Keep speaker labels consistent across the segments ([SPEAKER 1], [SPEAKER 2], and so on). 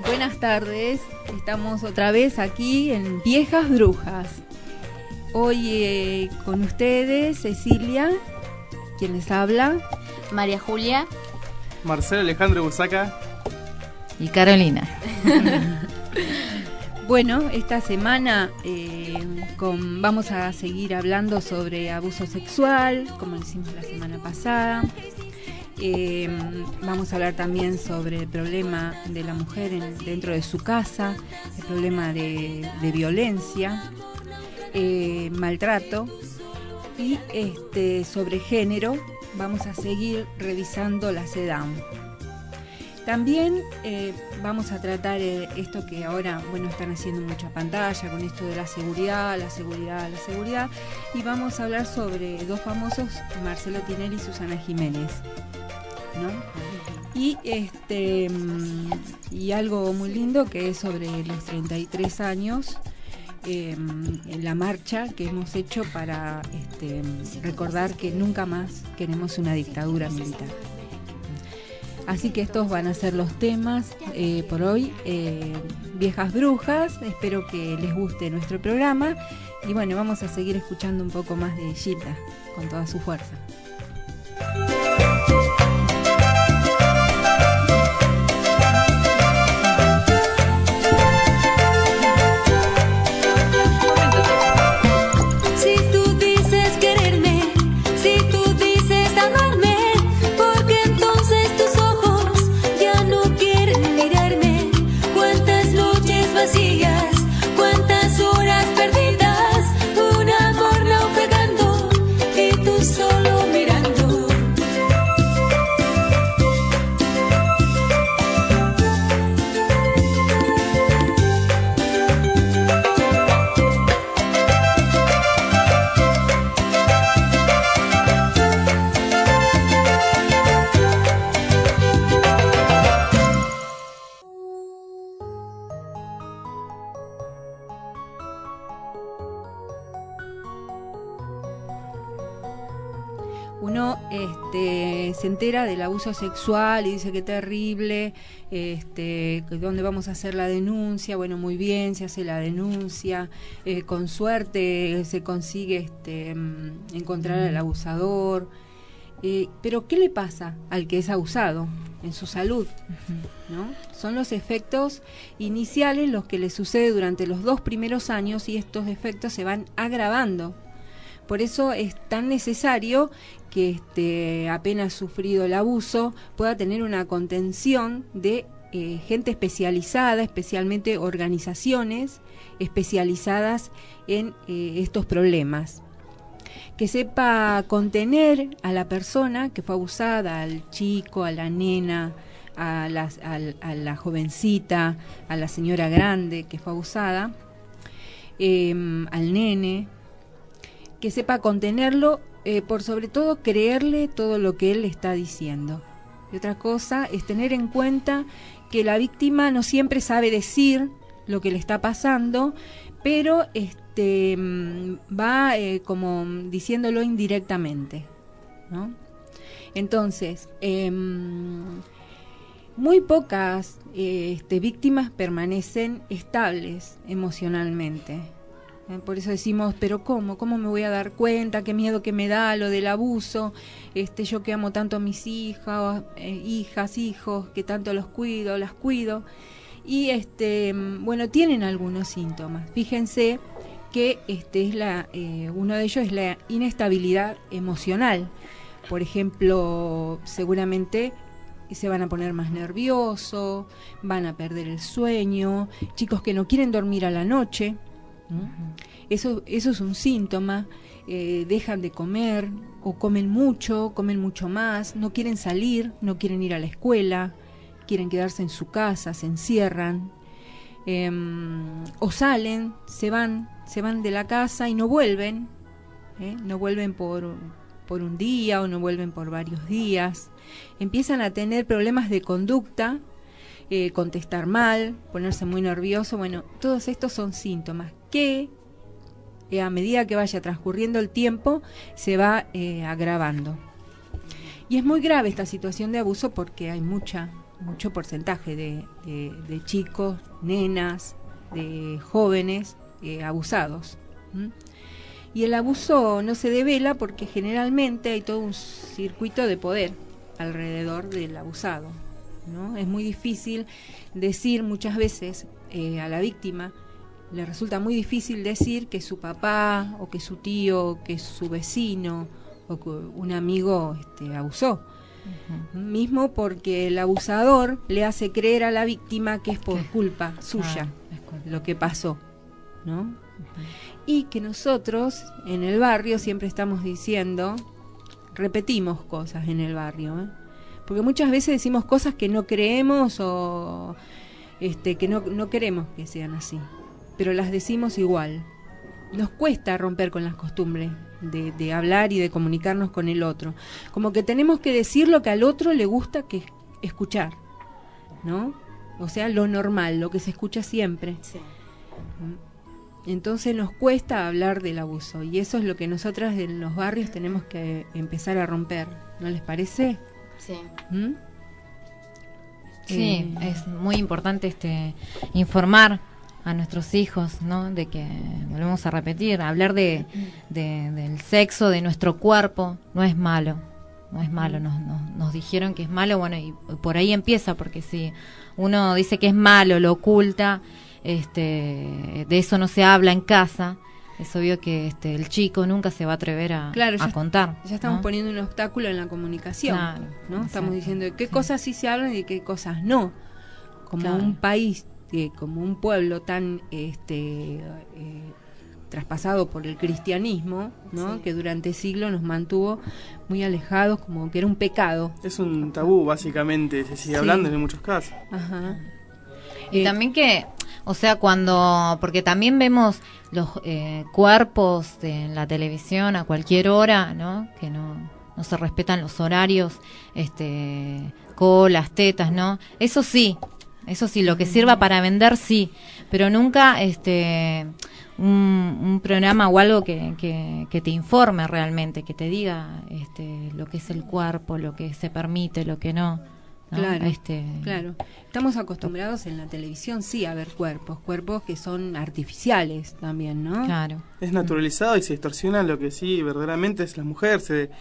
[SPEAKER 1] Buenas tardes, estamos otra vez aquí en Viejas Brujas. Hoy con ustedes Cecilia, quien les habla,
[SPEAKER 2] María Julia,
[SPEAKER 3] Marcelo Alejandro Busaca
[SPEAKER 4] y Carolina.
[SPEAKER 1] Bueno, esta semana vamos a seguir hablando sobre abuso sexual, como lo hicimos la semana pasada. Vamos a hablar también sobre el problema de la mujer dentro de su casa, el problema de violencia, maltrato, y sobre género vamos a seguir revisando la CEDAW. También vamos a tratar esto que ahora, están haciendo mucha pantalla con esto de la seguridad, y vamos a hablar sobre dos famosos, Marcelo Tinelli y Susana Jiménez, ¿no? Y algo muy lindo que es sobre los 33 años, en la marcha que hemos hecho para recordar que nunca más queremos una dictadura militar. Así que estos van a ser los temas por hoy, Viejas Brujas. Espero que les guste nuestro programa y vamos a seguir escuchando un poco más de Gilda con toda su fuerza. Uno se entera del abuso sexual y dice que terrible, ¿dónde vamos a hacer la denuncia? Bueno, muy bien, se hace la denuncia, con suerte se consigue encontrar al abusador, pero ¿qué le pasa al que es abusado en su salud? ¿No? Son los efectos iniciales los que le sucede durante los 2 primeros años y estos efectos se van agravando. Por eso es tan necesario que apenas sufrido el abuso pueda tener una contención de gente especializada, especialmente organizaciones especializadas en estos problemas. Que sepa contener a la persona que fue abusada, al chico, a la nena, a la jovencita, a la señora grande que fue abusada, al nene. Que sepa contenerlo, por sobre todo creerle todo lo que él está diciendo. Y otra cosa es tener en cuenta que la víctima no siempre sabe decir lo que le está pasando, pero va como diciéndolo indirectamente, ¿no? Entonces, muy pocas víctimas permanecen estables emocionalmente. Por eso decimos, pero ¿cómo me voy a dar cuenta? Qué miedo que me da lo del abuso, yo que amo tanto a mis hijos, hijos, que tanto las cuido. Y tienen algunos síntomas. Fíjense que uno de ellos es la inestabilidad emocional. Por ejemplo, seguramente se van a poner más nerviosos, van a perder el sueño, chicos que no quieren dormir a la noche. Eso es un síntoma. Dejan de comer o comen mucho más, no quieren salir, no quieren ir a la escuela, quieren quedarse en su casa, se encierran, o salen, se van de la casa y no vuelven, no vuelven por un día o no vuelven por varios días. Empiezan a tener problemas de conducta, contestar mal, ponerse muy nervioso. Todos estos son síntomas que a medida que vaya transcurriendo el tiempo se va agravando. Y es muy grave esta situación de abuso porque hay mucha mucho porcentaje de chicos, nenas, de jóvenes abusados. Y el abuso no se devela porque generalmente hay todo un circuito de poder alrededor del abusado, ¿no? Es muy difícil decir muchas veces a la víctima, le resulta muy difícil decir que su papá o que su tío, que su vecino o que un amigo abusó. Mismo porque el abusador le hace creer a la víctima que es por culpa suya lo que pasó, ¿no? Y que nosotros en el barrio siempre estamos diciendo, repetimos cosas en el barrio, porque muchas veces decimos cosas que no creemos o que no queremos que sean así, pero las decimos igual. Nos cuesta romper con las costumbres de hablar y de comunicarnos con el otro, como que tenemos que decir lo que al otro le gusta que escuchar, ¿no? O sea, lo normal, lo que se escucha siempre.
[SPEAKER 2] Sí.
[SPEAKER 1] Entonces nos cuesta hablar del abuso y eso es lo que nosotras en los barrios tenemos que empezar a romper, ¿no les parece?
[SPEAKER 2] Sí.
[SPEAKER 4] Sí, es muy importante informar a nuestros hijos, ¿no? De que, volvemos a repetir, hablar del sexo, de nuestro cuerpo, no es malo. No es malo, nos dijeron que es malo, bueno, y por ahí empieza, porque si uno dice que es malo, lo oculta, de eso no se habla en casa, es obvio que el chico nunca se va a atrever a contar.
[SPEAKER 1] Ya estamos
[SPEAKER 4] ¿no?
[SPEAKER 1] poniendo un obstáculo en la comunicación,
[SPEAKER 4] claro,
[SPEAKER 1] ¿no?
[SPEAKER 4] Exacto.
[SPEAKER 1] Estamos diciendo de qué cosas sí se hablan y de qué cosas no. Como un país, como un pueblo tan traspasado por el cristianismo, ¿no? Sí. Que durante siglos nos mantuvo muy alejados, como que era un pecado.
[SPEAKER 3] Es un tabú, básicamente, se sigue hablando en muchos casos.
[SPEAKER 1] Ajá.
[SPEAKER 4] Y también que, o sea, porque también vemos los cuerpos en la televisión a cualquier hora, ¿no? Que no se respetan los horarios, colas, tetas, ¿no? Eso sí, lo que sirva para vender, sí, pero nunca un programa o algo que te informe realmente, que te diga lo que es el cuerpo, lo que se permite, lo que no. ¿No?
[SPEAKER 1] Claro. Estamos acostumbrados en la televisión, sí, a ver cuerpos que son artificiales también, ¿no?
[SPEAKER 4] Claro.
[SPEAKER 3] Es naturalizado y se distorsiona lo que sí verdaderamente es la mujer, se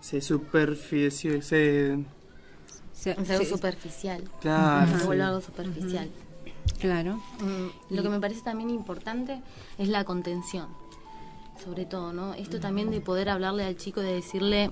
[SPEAKER 2] superficial.
[SPEAKER 3] Claro.
[SPEAKER 2] Se vuelve algo superficial.
[SPEAKER 1] Claro.
[SPEAKER 2] Lo que me parece también importante es la contención, sobre todo, ¿no? Esto también de poder hablarle al chico, de decirle,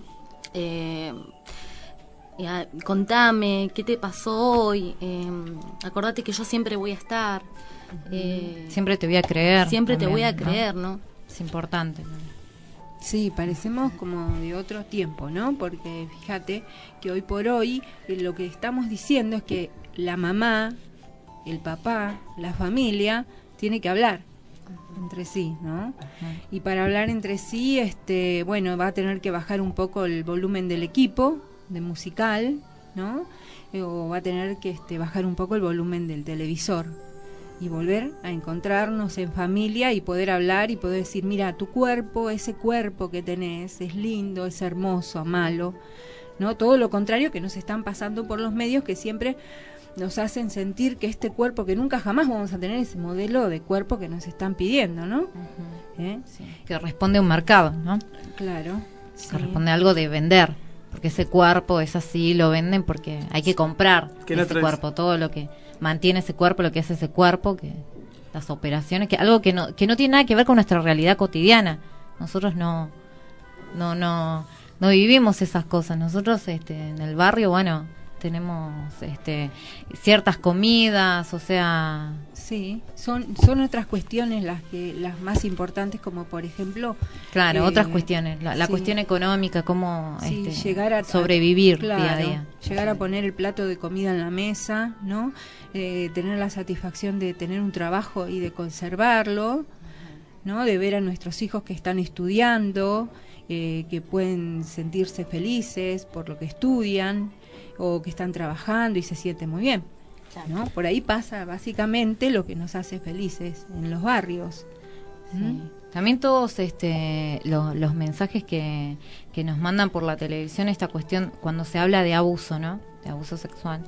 [SPEAKER 2] contame, ¿qué te pasó hoy? Acordate que yo siempre voy a estar.
[SPEAKER 4] Siempre te voy a creer.
[SPEAKER 2] Siempre
[SPEAKER 4] también,
[SPEAKER 2] te voy a creer, ¿no?
[SPEAKER 4] Es importante.
[SPEAKER 1] Sí, parecemos como de otro tiempo, ¿no? Porque fíjate que hoy por hoy lo que estamos diciendo es que la mamá, el papá, la familia tiene que hablar entre sí, ¿no? Y para hablar entre sí, va a tener que bajar un poco el volumen del equipo de musical, ¿no? O va a tener que bajar un poco el volumen del televisor y volver a encontrarnos en familia y poder hablar y poder decir, mira, tu cuerpo, ese cuerpo que tenés es lindo, es hermoso, amalo, ¿no? Todo lo contrario que nos están pasando por los medios, que siempre nos hacen sentir que este cuerpo, que nunca jamás vamos a tener ese modelo de cuerpo que nos están pidiendo, ¿no?
[SPEAKER 4] Sí. Que responde a un mercado, ¿no?
[SPEAKER 1] Claro.
[SPEAKER 4] Que responde a algo de vender, porque ese cuerpo es así, lo venden porque hay que comprar ese cuerpo, todo lo que mantiene ese cuerpo, lo que hace ese cuerpo, que las operaciones, que algo que no tiene nada que ver con nuestra realidad cotidiana. Nosotros no vivimos esas cosas. Nosotros en el barrio, bueno, tenemos ciertas comidas, o sea,
[SPEAKER 1] sí, son otras cuestiones las más importantes, como por ejemplo,
[SPEAKER 4] otras cuestiones, la cuestión económica, cómo
[SPEAKER 1] llegar a
[SPEAKER 4] sobrevivir
[SPEAKER 1] claro,
[SPEAKER 4] día a día,
[SPEAKER 1] llegar a poner el plato de comida en la mesa, ¿no? Tener la satisfacción de tener un trabajo y de conservarlo, ¿no? De ver a nuestros hijos que están estudiando, que pueden sentirse felices por lo que estudian, o que están trabajando y se sienten muy bien, ¿no? Por ahí pasa básicamente lo que nos hace felices en los barrios.
[SPEAKER 4] Sí. También todos los mensajes que nos mandan por la televisión, esta cuestión cuando se habla de abuso, ¿no? de abuso sexual,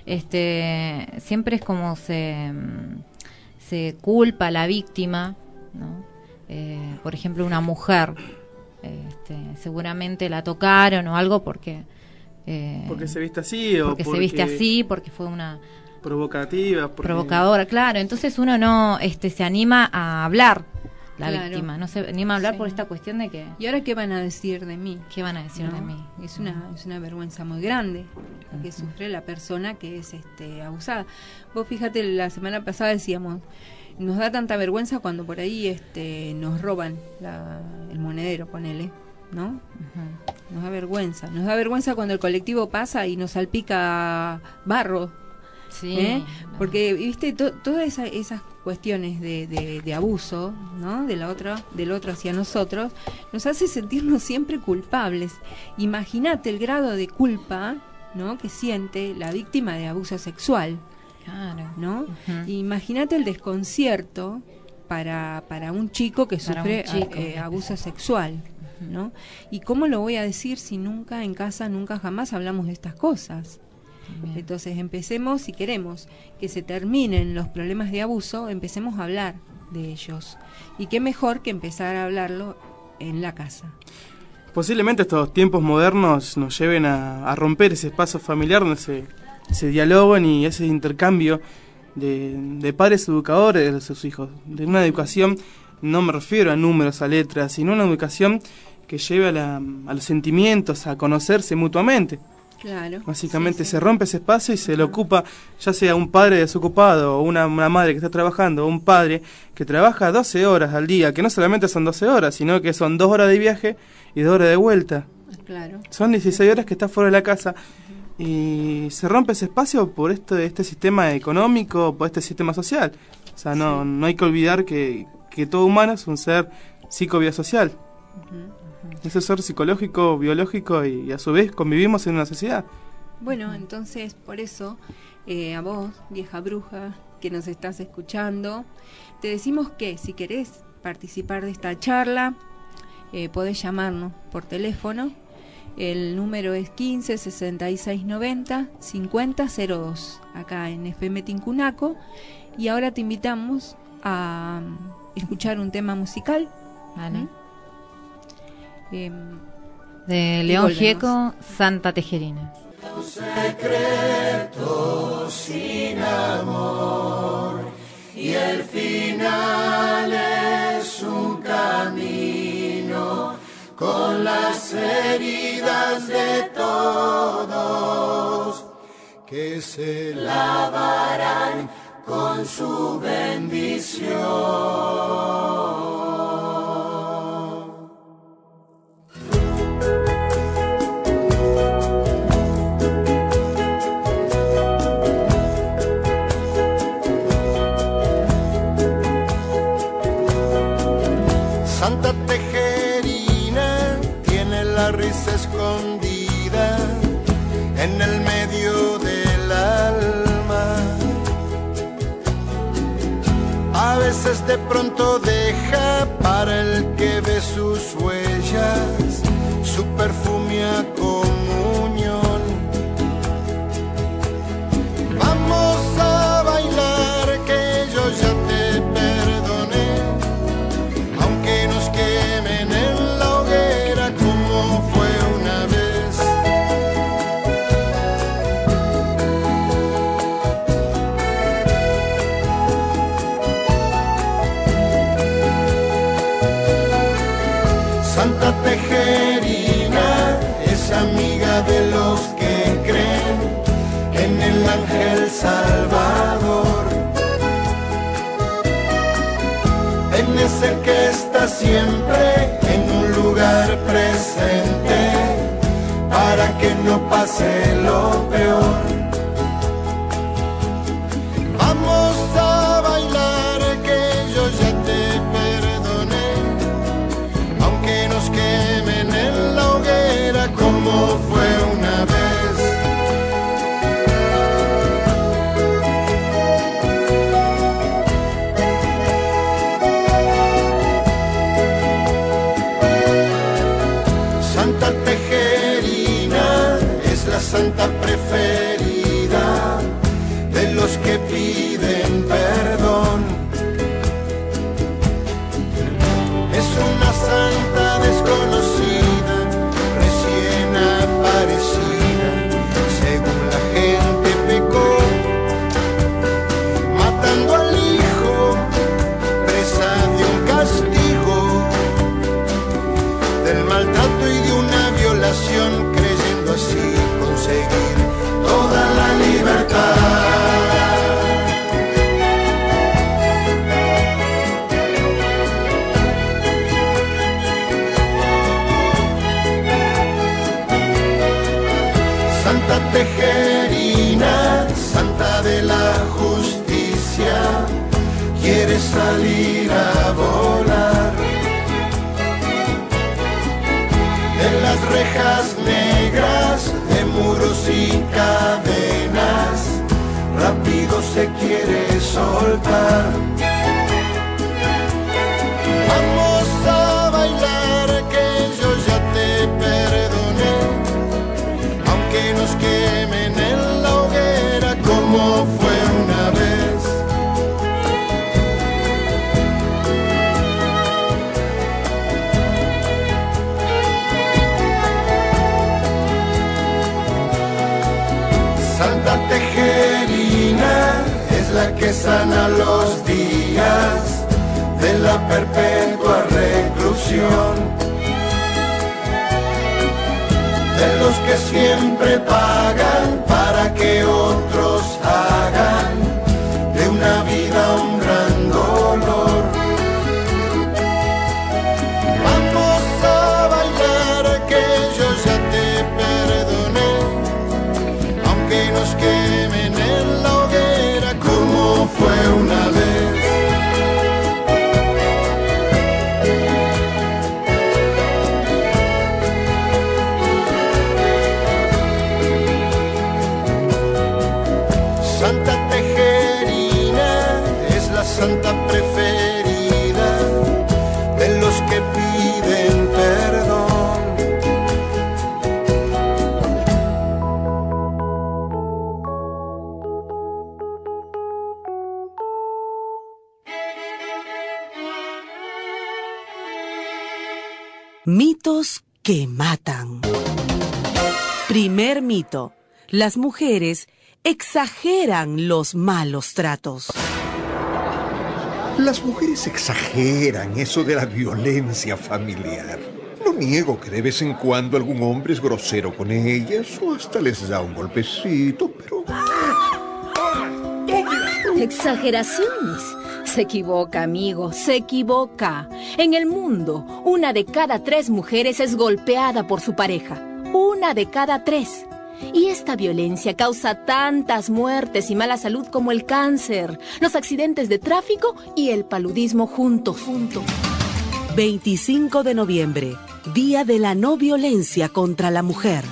[SPEAKER 4] siempre es como se culpa a la víctima, ¿no? Por ejemplo, una mujer, seguramente la tocaron o algo porque
[SPEAKER 3] se viste así, o
[SPEAKER 4] porque se viste así, porque fue una provocadora, claro. Entonces uno no se anima a hablar, la víctima no se anima a hablar por esta cuestión de que
[SPEAKER 1] ¿y ahora qué van a decir de mí?
[SPEAKER 4] ¿Qué van a decir de mí?
[SPEAKER 1] Es una vergüenza muy grande que sufre la persona que es abusada. Vos fíjate, la semana pasada decíamos, nos da tanta vergüenza cuando por ahí nos roban el monedero, ponele, ¿no? Uh-huh. Nos da vergüenza cuando el colectivo pasa y nos salpica barro. Sí, porque viste todas esas cuestiones de abuso, ¿no? Del otro hacia nosotros, nos hace sentirnos siempre culpables. Imagínate el grado de culpa, ¿no? que siente la víctima de abuso sexual. Claro. ¿No? Uh-huh. Imagínate el desconcierto para un chico que sufre abuso sexual, ¿no? ¿Y cómo lo voy a decir si nunca en casa, nunca jamás hablamos de estas cosas? Bien. Entonces empecemos, si queremos que se terminen los problemas de abuso, empecemos a hablar de ellos. Y qué mejor que empezar a hablarlo en la casa.
[SPEAKER 3] Posiblemente estos tiempos modernos nos lleven a romper ese espacio familiar donde se dialogan y ese intercambio de padres educadores de sus hijos. De una educación, no me refiero a números, a letras, sino una educación que lleve a los sentimientos, a conocerse mutuamente.
[SPEAKER 1] Claro.
[SPEAKER 3] Básicamente se rompe ese espacio y se le ocupa, ya sea un padre desocupado o una madre que está trabajando, o un padre que trabaja 12 horas al día, que no solamente son 12 horas, sino que son 2 horas de viaje y 2 horas de vuelta.
[SPEAKER 1] Claro.
[SPEAKER 3] Son 16 horas que está fuera de la casa. Y se rompe ese espacio por este sistema económico, por este sistema social. O sea, no hay que olvidar que todo humano es un ser psicobiosocial. Es un ser psicológico, biológico y a su vez convivimos en una sociedad.
[SPEAKER 1] Bueno, entonces por eso a vos, vieja bruja, que nos estás escuchando, te decimos que si querés participar de esta charla, podés llamarnos por teléfono. El número es 15 66 90 50 02, acá en FM Tincunaco. Y ahora te invitamos a escuchar un tema musical.
[SPEAKER 4] Vale. De León Gieco, Santa Tejerina.
[SPEAKER 5] Un secreto sin amor y el final es un camino con las heridas de todos que se lavarán con su bendición. Santa Tejerina tiene la risa escondida en el medio del alma. A veces de pronto deja para el que ve sus huellas su perfume a comunión. Vamos a bailar que yo ya te perdoné, aunque nos quemen en la hoguera como fue una vez. Santa Tejerina es amiga de los que creen en el ángel salvador, en ese que está siempre en un lugar presente para que no pase lo peor. Vamos a bailar que yo ya te perdoné, aunque nos quemen en la hoguera como fue una vez. Santa Tejerina es la santa preferida salir a volar. De las rejas negras, de muros y cadenas, rápido se quiere soltar. Vamos a bailar que yo ya te perdoné, aunque nos quemen en la hoguera como fue una vez. Santa Tejerina es la que sana los días de la perpetua reclusión, de los que siempre pagan para que otros hagan de una vida un gran dolor. Vamos a bailar que yo ya te perdoné, aunque nos quemen en la hoguera como fue una vez. Santa Tejerina es la santa preferida de los que piden perdón.
[SPEAKER 6] Mitos que matan. Primer mito: las mujeres exageran los malos tratos.
[SPEAKER 7] Las mujeres exageran eso de la violencia familiar. No niego que de vez en cuando algún hombre es grosero con ellas o hasta les da un golpecito, pero...
[SPEAKER 8] Exageraciones. Se equivoca, amigo, se equivoca. En el mundo, 1 de cada 3 mujeres es golpeada por su pareja. 1 de cada 3. Y esta violencia causa tantas muertes y mala salud como el cáncer, los accidentes de tráfico y el paludismo juntos.
[SPEAKER 6] 25 de noviembre, Día de la No Violencia contra la Mujer.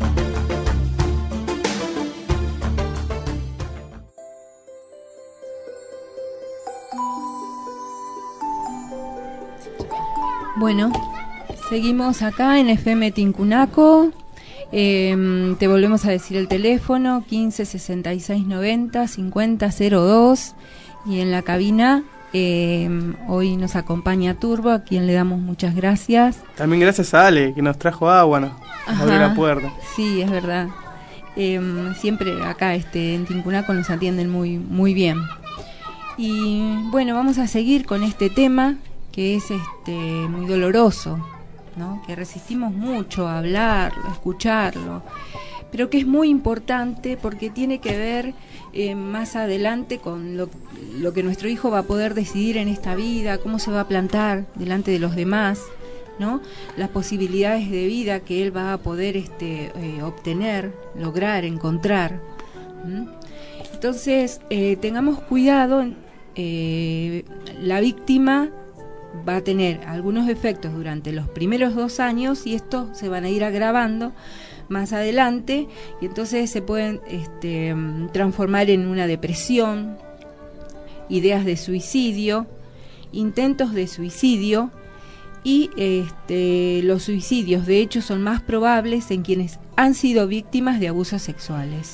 [SPEAKER 1] Bueno, seguimos acá en FM Tincunaco. Te volvemos a decir el teléfono 15 66 90 50 02, y en la cabina hoy nos acompaña Turbo, a quien le damos muchas gracias.
[SPEAKER 3] También gracias a Ale, que nos trajo agua, nos abrió la puerta.
[SPEAKER 1] Sí, es verdad. Siempre acá en Tincunaco nos atienden muy, muy bien. Y bueno, vamos a seguir con este tema que es muy doloroso, ¿no? Que resistimos mucho a hablarlo, a escucharlo, pero que es muy importante porque tiene que ver más adelante con lo que nuestro hijo va a poder decidir en esta vida, cómo se va a plantar delante de los demás, ¿no? Las posibilidades de vida que él va a poder obtener, lograr, encontrar. Entonces, tengamos cuidado. La víctima va a tener algunos efectos durante los primeros 2 años y estos se van a ir agravando más adelante, y entonces se pueden transformar en una depresión, ideas de suicidio, intentos de suicidio, y los suicidios de hecho son más probables en quienes han sido víctimas de abusos sexuales.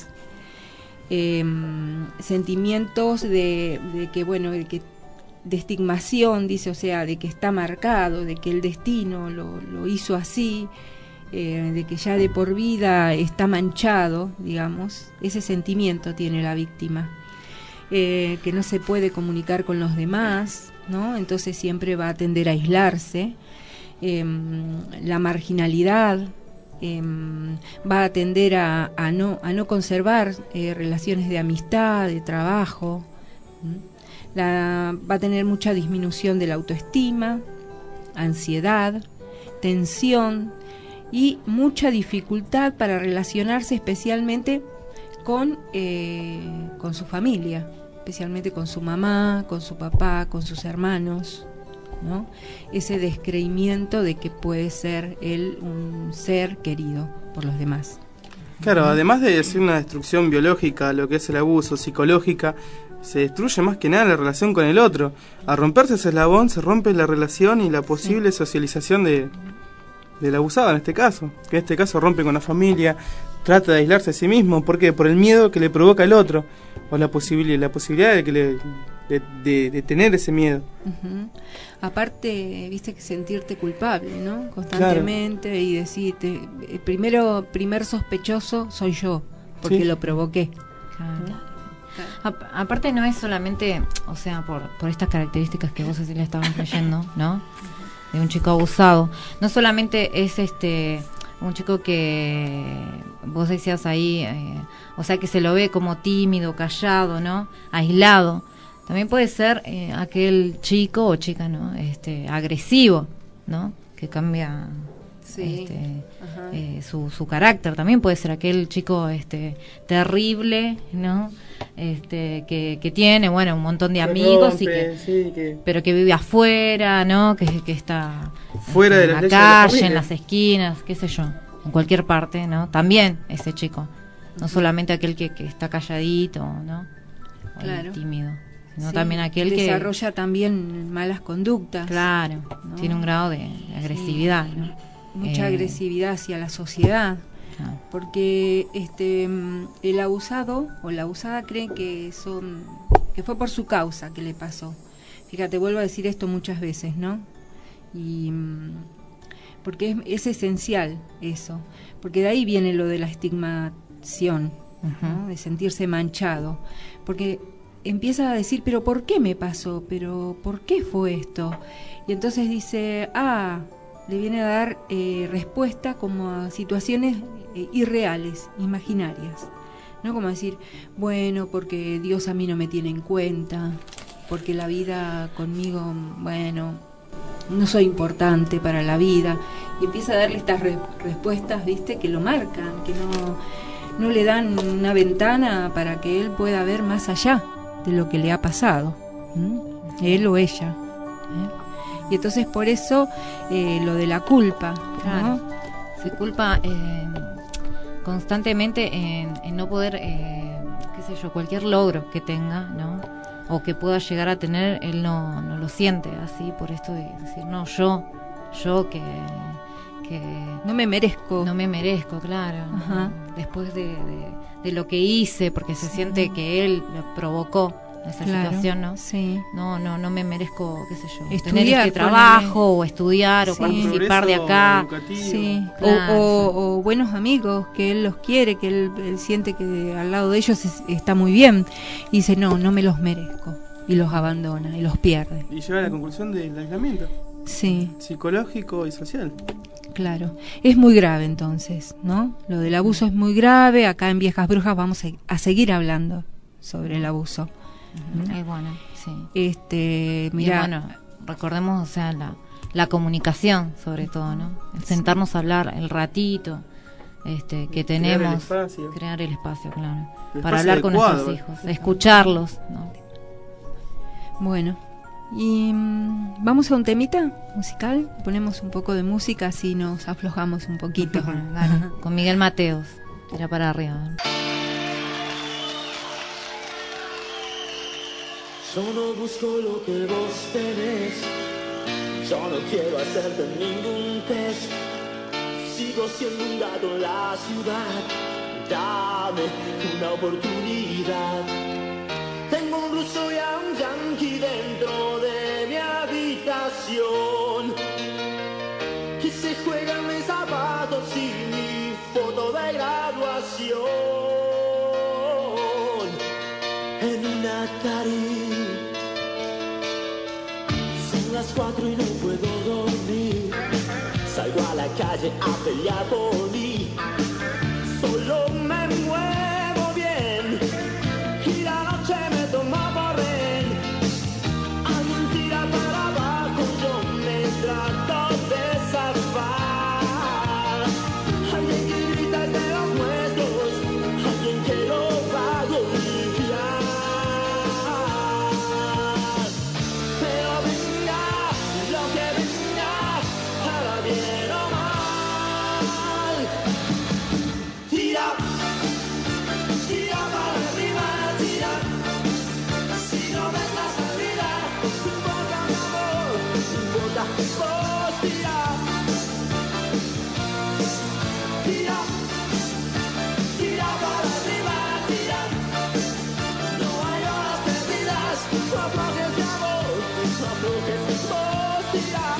[SPEAKER 1] Sentimientos de que de estigmación, dice, o sea, de que está marcado, de que el destino lo hizo así, de que ya de por vida está manchado, digamos. Ese sentimiento tiene la víctima, que no se puede comunicar con los demás, ¿no? Entonces siempre va a tender a aislarse. La marginalidad, va a tender a no conservar relaciones de amistad, de trabajo. Va a tener mucha disminución de la autoestima, ansiedad, tensión y mucha dificultad para relacionarse, especialmente con su familia, especialmente con su mamá, con su papá, con sus hermanos, ¿no? Ese descreimiento de que puede ser él un ser querido por los demás.
[SPEAKER 3] Claro, además de ser una destrucción biológica, lo que es el abuso, psicológica, se destruye más que nada la relación con el otro. Al romperse ese eslabón se rompe la relación y la posible socialización del abusado en este caso. Que en este caso rompe con la familia, trata de aislarse a sí mismo. ¿Por qué? Por el miedo que le provoca el otro, o la posibilidad de que de tener ese miedo.
[SPEAKER 1] Uh-huh. Aparte, viste, que sentirte culpable, ¿no? Constantemente, claro. Y decirte, primer sospechoso soy yo, porque lo provoqué.
[SPEAKER 4] Claro. ¿No? Aparte no es solamente, o sea, por estas características que vos, Cecilia, estabas leyendo, ¿no? De un chico abusado. No solamente es un chico que vos decías ahí, o sea, que se lo ve como tímido, callado, ¿no? Aislado. También puede ser aquel chico o chica, ¿no? Agresivo, ¿no? Que cambia su carácter. También puede ser aquel chico terrible, ¿no? Que tiene, bueno, un montón de amigos pero que vive afuera, ¿no? Que está
[SPEAKER 3] fuera de
[SPEAKER 4] la calle, en las esquinas, qué sé yo, en cualquier parte, ¿no? También ese chico, no solamente aquel que está calladito, ¿no? O
[SPEAKER 1] claro.
[SPEAKER 4] Tímido, sino también aquel que
[SPEAKER 1] desarrolla también malas conductas.
[SPEAKER 4] Claro, ¿no? Tiene un grado de agresividad, ¿no?
[SPEAKER 1] Mucha agresividad hacia la sociedad. Porque el abusado o la abusada creen que fue por su causa que le pasó. Fíjate, vuelvo a decir esto muchas veces, ¿no? Y porque es esencial eso, porque de ahí viene lo de la estigmatización, ¿no? De sentirse manchado, porque empieza a decir, pero ¿por qué me pasó? ¿Pero por qué fue esto? Y entonces dice, le viene a dar respuesta como a situaciones irreales, imaginarias, ¿no? Como decir, bueno, porque Dios a mí no me tiene en cuenta, porque la vida conmigo, bueno, no soy importante para la vida, y empieza a darle estas respuestas, ¿viste? Que lo marcan, que no le dan una ventana para que él pueda ver más allá de lo que le ha pasado, él o ella, Y entonces por eso lo de la culpa, ¿no?
[SPEAKER 4] Se culpa constantemente en no poder, qué sé yo, cualquier logro que tenga, ¿no? O que pueda llegar a tener, él no lo siente así, por esto de decir, no, yo que
[SPEAKER 1] no me merezco,
[SPEAKER 4] claro. Ajá. Después de lo que hice, porque se siente que él lo provocó esa situación, ¿no?
[SPEAKER 1] Sí.
[SPEAKER 4] No me merezco, qué sé yo, estudiar, tener este trabajo o estudiar o participar de acá.
[SPEAKER 1] Sí. O buenos amigos, que él los quiere, que él siente que al lado de ellos está muy bien, y dice, no me los merezco, y los abandona y los pierde.
[SPEAKER 3] Y llega a la conclusión del aislamiento.
[SPEAKER 1] Sí.
[SPEAKER 3] Psicológico y social.
[SPEAKER 1] Claro, es muy grave entonces, ¿no? Lo del abuso es muy grave. Acá en Viejas Brujas vamos a seguir hablando sobre el abuso.
[SPEAKER 4] Es bueno, sí.
[SPEAKER 1] Mira,
[SPEAKER 4] y bueno, recordemos, o sea, la comunicación, sobre todo, ¿no? El sentarnos a hablar el ratito que tenemos, crear el espacio, claro, para hablar con nuestros hijos, escucharlos, ¿no?
[SPEAKER 1] Bueno, y vamos a un temita musical, ponemos un poco de música, así nos aflojamos un poquito.
[SPEAKER 4] Claro, con Miguel Mateos, tira para arriba.
[SPEAKER 9] Yo no busco lo que vos tenés, yo no quiero hacerte ningún test, sigo siendo un gato en la ciudad, dame una oportunidad. Tengo un ruso y a un yanqui dentro de mi habitación, que se juegan mis zapatos y mi foto de graduación en una Atari. Son las 4 y no puedo dormir, salgo a la calle a pelear por mí, solo me muevo bien y la noche me toma por rehén. Alguien tira para abajo, yo me trato de zafar. Alguien que grita de los nuestros, alguien que lo va a golpear. no aflojes mi amor, no aflojes vos, tira.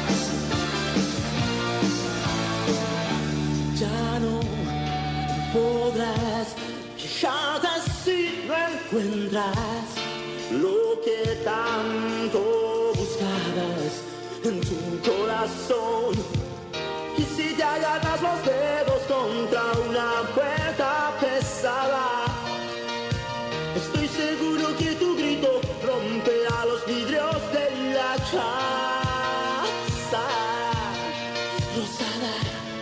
[SPEAKER 9] Ya no podrás quejarte si no encuentras lo que tanto buscabas en tu corazón. Y si te agarras los dedos contra una puerta pesada, estoy seguro que tu grito romperá los vidrios de la casa rosada.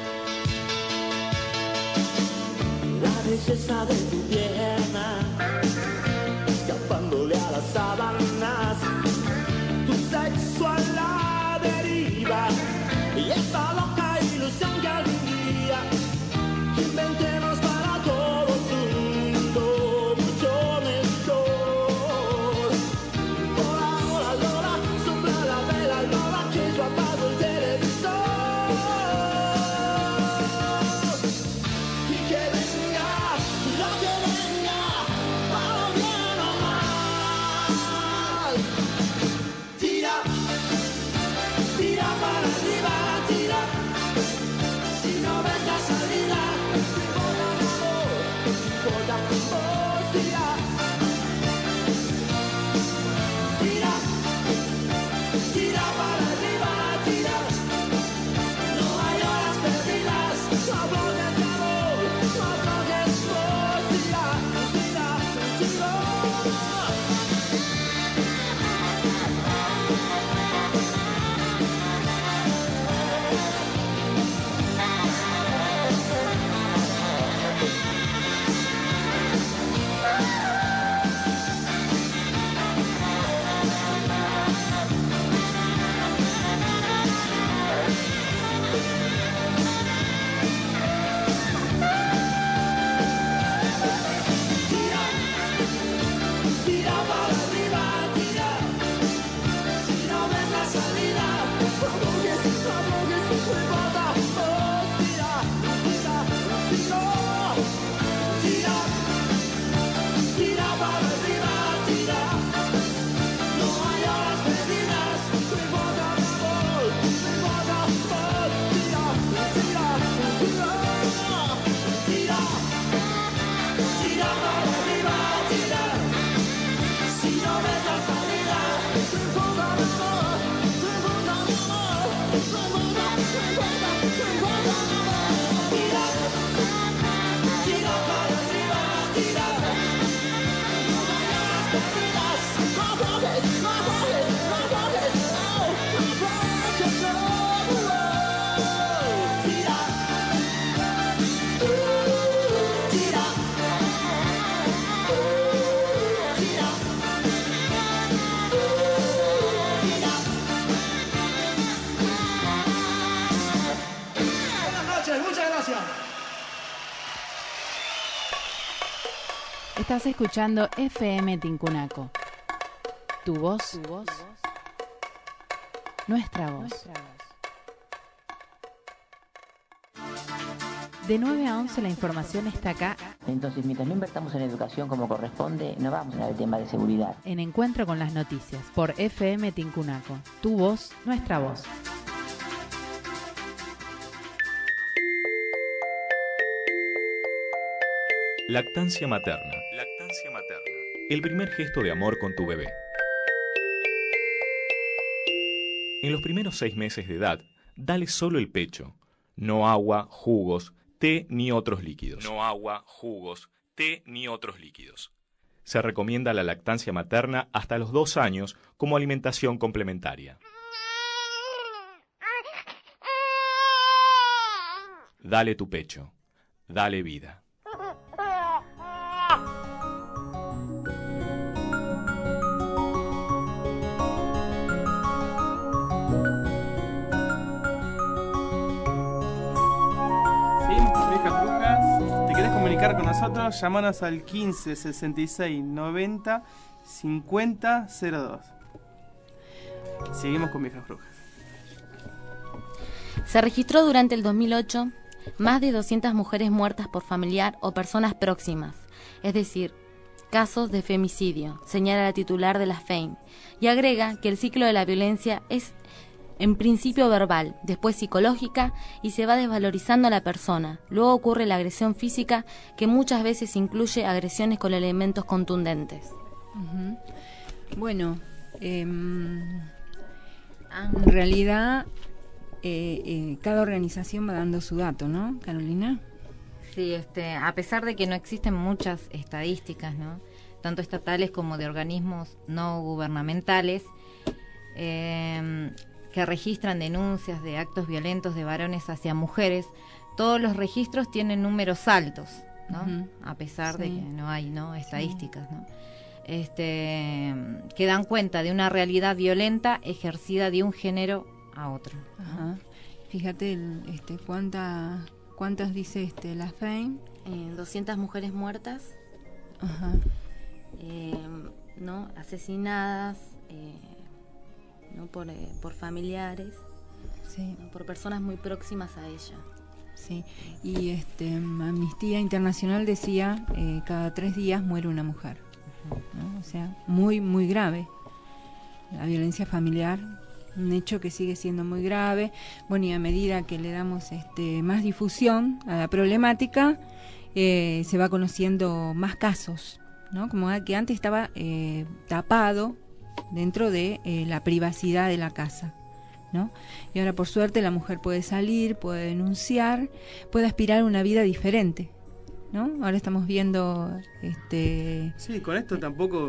[SPEAKER 9] La belleza de tu pierna, escapándole a las sábanas, tu sexo a la deriva y esta loca ilusión que algún día inventemos para todos un mundo mucho mejor. Hola, hola, Lola, sopla la vela, Lola, que yo apago el televisor. Y que venga lo que venga, para bien o mal. Tira, tira para arriba, tira. Si no ves la salida, no importa vos, tira. Tira, tira para arriba, tira. No hay horas perdidas, no aflojes mi amor, no aflojes vos, tira, tira, tira. Tira para arriba, tira. Si no ves la salida, no aflojes, no importa vos, tira, tira, tira. Tira, tira para arriba, tira. No hay horas perdidas, no importa vos, no importa vos, tira, tira, tira. Tira, tira para arriba, tira. Si no ves la salida, no importa mi amor, no importa mi amor, no importa, no importa, no importa mi amor. Tira, tira para arriba, tira. No hay horas perdidas, no aflojes, no aflojes, no aflojes, no aflojes, no. Tira, tira, tira. Buenas noches, muchas gracias.
[SPEAKER 10] Estás escuchando FM Tincunaco. Tu voz, nuestra voz. De 9 a 11 la información está acá
[SPEAKER 11] Entonces, mientras no invertamos en educación como corresponde, no vamos a tener el tema de seguridad.
[SPEAKER 10] en Encuentro con las Noticias por FM Tincunaco. Tu voz, nuestra voz.
[SPEAKER 12] Lactancia materna. Lactancia materna. El primer gesto de amor con tu bebé. En los primeros 6 meses de edad, dale solo el pecho. No agua, jugos, té ni otros líquidos. No agua, jugos, té ni otros líquidos. Se recomienda la lactancia materna hasta los 2 años como alimentación complementaria. Dale tu pecho. Dale vida.
[SPEAKER 3] Seguimos con Viejas Brujas. ¿Te querés comunicar con nosotros? Llámanos al 15 66 90 50 02. Seguimos con Viejas Brujas.
[SPEAKER 2] Se registró durante el 2008 más de 200 mujeres muertas por familiar o personas próximas, es decir, casos de femicidio, señala la titular de la FEIN, y agrega que el ciclo de la violencia es en principio verbal, después psicológica y se va desvalorizando a la persona. Luego ocurre la agresión física, que muchas veces incluye agresiones con elementos contundentes.
[SPEAKER 1] Uh-huh. Bueno, en realidad cada organización va dando su dato, ¿no, Carolina?
[SPEAKER 4] Sí, a pesar de que no existen muchas estadísticas, ¿no?, tanto estatales como de organismos no gubernamentales, que registran denuncias de actos violentos de varones hacia mujeres, todos los registros tienen números altos, ¿no? Uh-huh. A pesar de que no hay, ¿no?, estadísticas, ¿no? Que dan cuenta de una realidad violenta ejercida de un género a otro.
[SPEAKER 1] Ajá. Fíjate, ¿cuántas dice la FEIN?
[SPEAKER 2] 200 mujeres muertas,
[SPEAKER 1] ajá,
[SPEAKER 2] ¿no?, asesinadas, ¿no?, por familiares,
[SPEAKER 1] sí,
[SPEAKER 2] ¿no?, por personas muy próximas a ella.
[SPEAKER 1] Sí, y Amnistía Internacional decía cada 3 días muere una mujer, ¿no? O sea, muy, muy grave. La violencia familiar, un hecho que sigue siendo muy grave. Bueno, y a medida que le damos más difusión a la problemática, se va conociendo más casos, ¿no? Como que antes estaba tapado dentro de la privacidad de la casa, ¿no? Y ahora, por suerte, la mujer puede salir, puede denunciar, puede aspirar a una vida diferente, ¿no? Ahora estamos viendo
[SPEAKER 3] Sí, con esto tampoco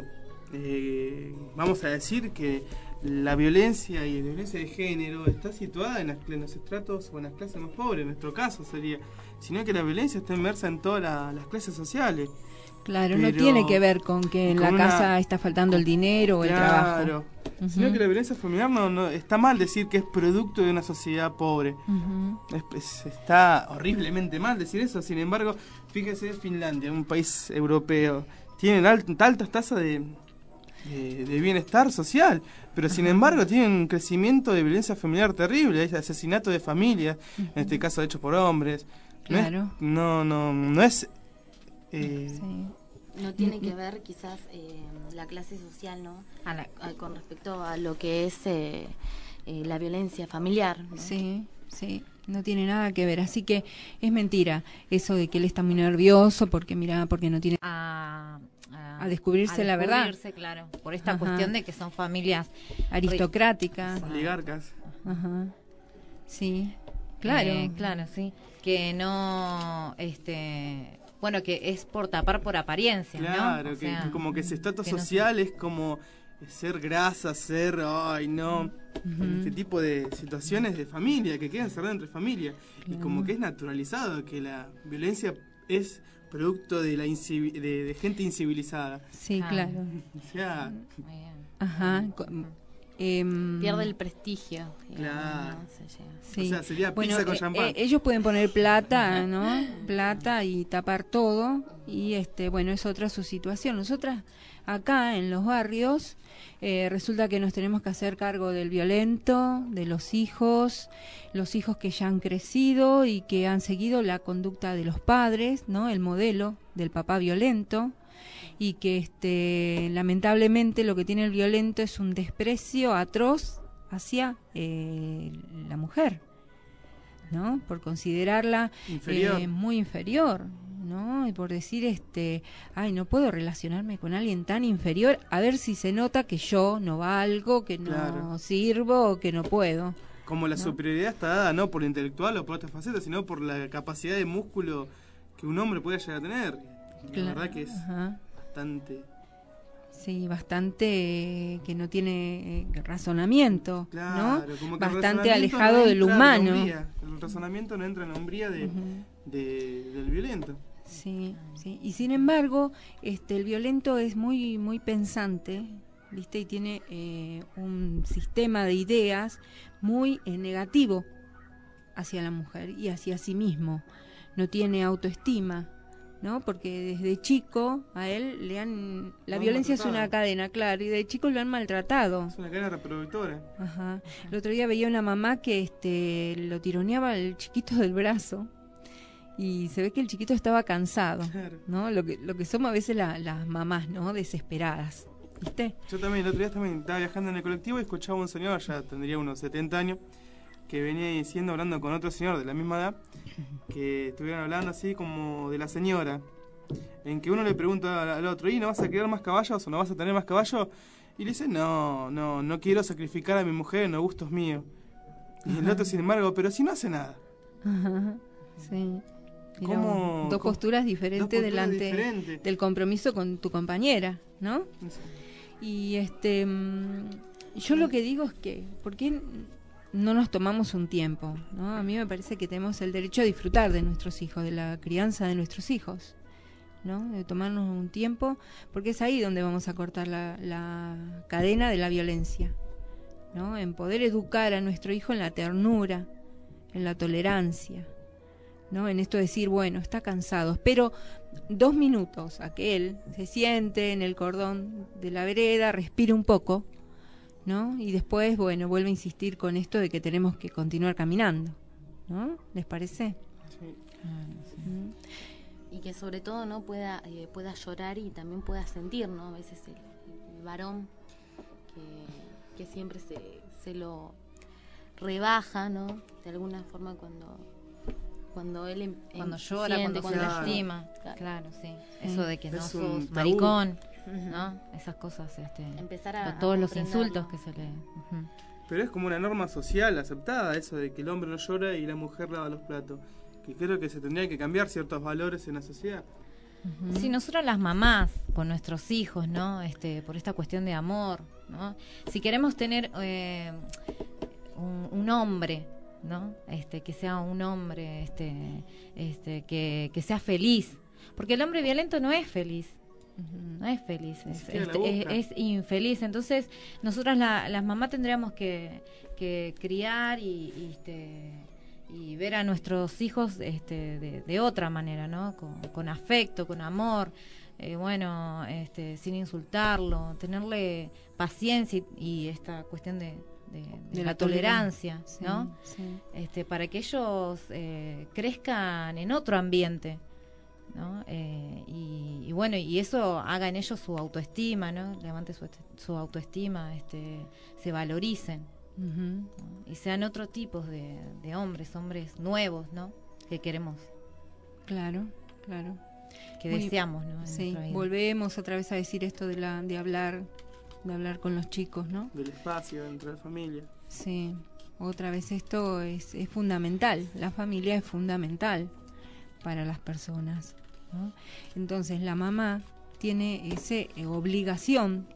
[SPEAKER 3] vamos a decir que la violencia y la violencia de género está situada en los estratos o en las clases más pobres, en nuestro caso sería, sino que la violencia está inmersa en todas las clases sociales.
[SPEAKER 1] Claro, no tiene que ver con que en la casa está faltando el dinero o el trabajo.
[SPEAKER 3] Claro, sino que la violencia familiar no está mal decir que es producto de una sociedad pobre. Uh-huh. Está horriblemente mal decir eso. Sin embargo, fíjese, Finlandia, un país europeo, tienen altas tasas de bienestar social, pero sin embargo tienen un crecimiento de violencia familiar terrible, hay asesinato de familias, en este caso hecho por hombres.
[SPEAKER 1] Claro.
[SPEAKER 3] No es
[SPEAKER 2] sí. No tiene que ver quizás la clase social, ¿no? Con respecto a lo que es la violencia familiar, ¿no?
[SPEAKER 1] Sí, sí, no tiene nada que ver. Así que es mentira eso de que él está muy nervioso porque no tiene a descubrirse la verdad.
[SPEAKER 4] Claro, por esta cuestión de que son familias
[SPEAKER 1] aristocráticas,
[SPEAKER 3] oligarcas.
[SPEAKER 1] Ajá. Sí, claro,
[SPEAKER 4] claro, sí, que no bueno, que es por tapar por apariencia,
[SPEAKER 3] claro,
[SPEAKER 4] ¿no?
[SPEAKER 3] que como que ese estatus social es como ser grasa, ser, este tipo de situaciones de familia, que quedan cerradas entre familia, y como que es naturalizado que la violencia es producto de de gente incivilizada.
[SPEAKER 1] Sí, claro.
[SPEAKER 3] O sea,
[SPEAKER 1] ajá.
[SPEAKER 2] Pierde el prestigio.
[SPEAKER 3] Claro.
[SPEAKER 1] Sí.
[SPEAKER 3] O sea, sería pizza con champán.
[SPEAKER 1] Ellos pueden poner plata, ¿no? Plata y tapar todo. Y bueno, es otra su situación. Nosotras acá en los barrios resulta que nos tenemos que hacer cargo del violento, de los hijos que ya han crecido y que han seguido la conducta de los padres, ¿no? El modelo del papá violento. Y que lamentablemente lo que tiene el violento es un desprecio atroz hacia la mujer, ¿no? Por considerarla muy inferior, ¿no? Y por decir no puedo relacionarme con alguien tan inferior, a ver si se nota que yo no valgo, que no sirvo o que no puedo.
[SPEAKER 3] Como la superioridad está dada no por lo intelectual o por otras facetas, sino por la capacidad de músculo que un hombre puede llegar a tener. La verdad que es
[SPEAKER 1] bastante que no tiene razonamiento,
[SPEAKER 3] claro,
[SPEAKER 1] ¿no?
[SPEAKER 3] Como que
[SPEAKER 1] bastante alejado del humano.
[SPEAKER 3] El razonamiento no entra en la hombría del violento.
[SPEAKER 1] Sí, sí. Y sin embargo, el violento es muy, muy pensante, ¿viste? Y tiene un sistema de ideas muy negativo hacia la mujer y hacia sí mismo. No tiene autoestima, ¿no? Porque desde chico a él la violencia es una cadena, claro, y de chico lo han maltratado.
[SPEAKER 3] Es una cadena reproductora.
[SPEAKER 1] Ajá. El otro día veía una mamá que lo tironeaba al chiquito del brazo y se ve que el chiquito estaba cansado,
[SPEAKER 3] Claro.
[SPEAKER 1] ¿no? Lo que somos a veces las mamás, ¿no? Desesperadas, ¿viste?
[SPEAKER 3] Yo también, el otro día también estaba viajando en el colectivo y escuchaba a un señor, ya tendría unos 70 años, que venía diciendo, hablando con otro señor de la misma edad, que estuvieron hablando así como de la señora, en que uno le pregunta al otro, ¿y no vas a querer más caballos o no vas a tener más caballos? Y le dice, no quiero sacrificar a mi mujer en los gustos míos. Y el otro, sin embargo, pero si no hace nada.
[SPEAKER 1] Ajá, sí.
[SPEAKER 3] ¿Cómo-
[SPEAKER 1] Dos posturas diferentes
[SPEAKER 3] dos posturas
[SPEAKER 1] delante
[SPEAKER 3] diferentes.
[SPEAKER 1] del compromiso con tu compañera, ¿no? Y yo lo que digo es que, ¿por qué no nos tomamos un tiempo? ¿No? A mí me parece que tenemos el derecho a disfrutar de nuestros hijos, de la crianza de nuestros hijos, ¿no? De tomarnos un tiempo, porque es ahí donde vamos a cortar la cadena de la violencia, ¿no? En poder educar a nuestro hijo en la ternura, en la tolerancia, ¿no? En esto de decir, bueno, está cansado, espero 2 minutos a que él se siente en el cordón de la vereda, respire un poco, ¿no? Y después, bueno, vuelve a insistir con esto de que tenemos que continuar caminando, ¿no? ¿Les parece?
[SPEAKER 2] Y que sobre todo no pueda llorar y también pueda sentir, ¿no? A veces el varón que siempre se lo rebaja, ¿no? De alguna forma cuando él
[SPEAKER 4] Cuando llora,
[SPEAKER 2] siente,
[SPEAKER 4] cuando se
[SPEAKER 2] llora.
[SPEAKER 4] lastima. Claro, sí. Eso de que no
[SPEAKER 3] Es un
[SPEAKER 4] sos
[SPEAKER 3] tabú.
[SPEAKER 4] maricón, ¿no? Esas cosas,
[SPEAKER 2] Empezar a
[SPEAKER 4] con todos los
[SPEAKER 2] comprenderlo.
[SPEAKER 4] insultos que se le... Ujú.
[SPEAKER 3] Pero es como una norma social aceptada, eso de que el hombre no llora y la mujer lava los platos. Que creo que se tendría que cambiar ciertos valores en la sociedad.
[SPEAKER 4] Sí, nosotros las mamás, con nuestros hijos, ¿no? Por esta cuestión de amor, ¿no? Si queremos tener un hombre, ¿no? Que sea un hombre, que sea feliz, porque el hombre violento no es feliz. No es feliz, es infeliz. Entonces, nosotras las mamás tendríamos que criar y ver a nuestros hijos de otra manera, ¿no? Con afecto, con amor, sin insultarlo, tenerle paciencia y esta cuestión de la tolerancia, ¿no?
[SPEAKER 1] Sí.
[SPEAKER 4] Para que ellos crezcan en otro ambiente, ¿no? Y eso haga en ellos su autoestima, ¿no? Levante su autoestima, se valoricen.
[SPEAKER 1] Ujú.
[SPEAKER 4] Y sean otro tipo de hombres nuevos, ¿no? Que queremos,
[SPEAKER 1] Claro.
[SPEAKER 4] que
[SPEAKER 1] Muy-
[SPEAKER 4] deseamos, ¿no? En
[SPEAKER 1] Sí,
[SPEAKER 4] nuestra vida.
[SPEAKER 1] volvemos otra vez a decir esto de hablar con los chicos, ¿no?
[SPEAKER 3] Del espacio dentro de la familia.
[SPEAKER 1] Sí, otra vez esto es fundamental, la familia es fundamental para las personas, ¿no? Entonces la mamá tiene esa obligación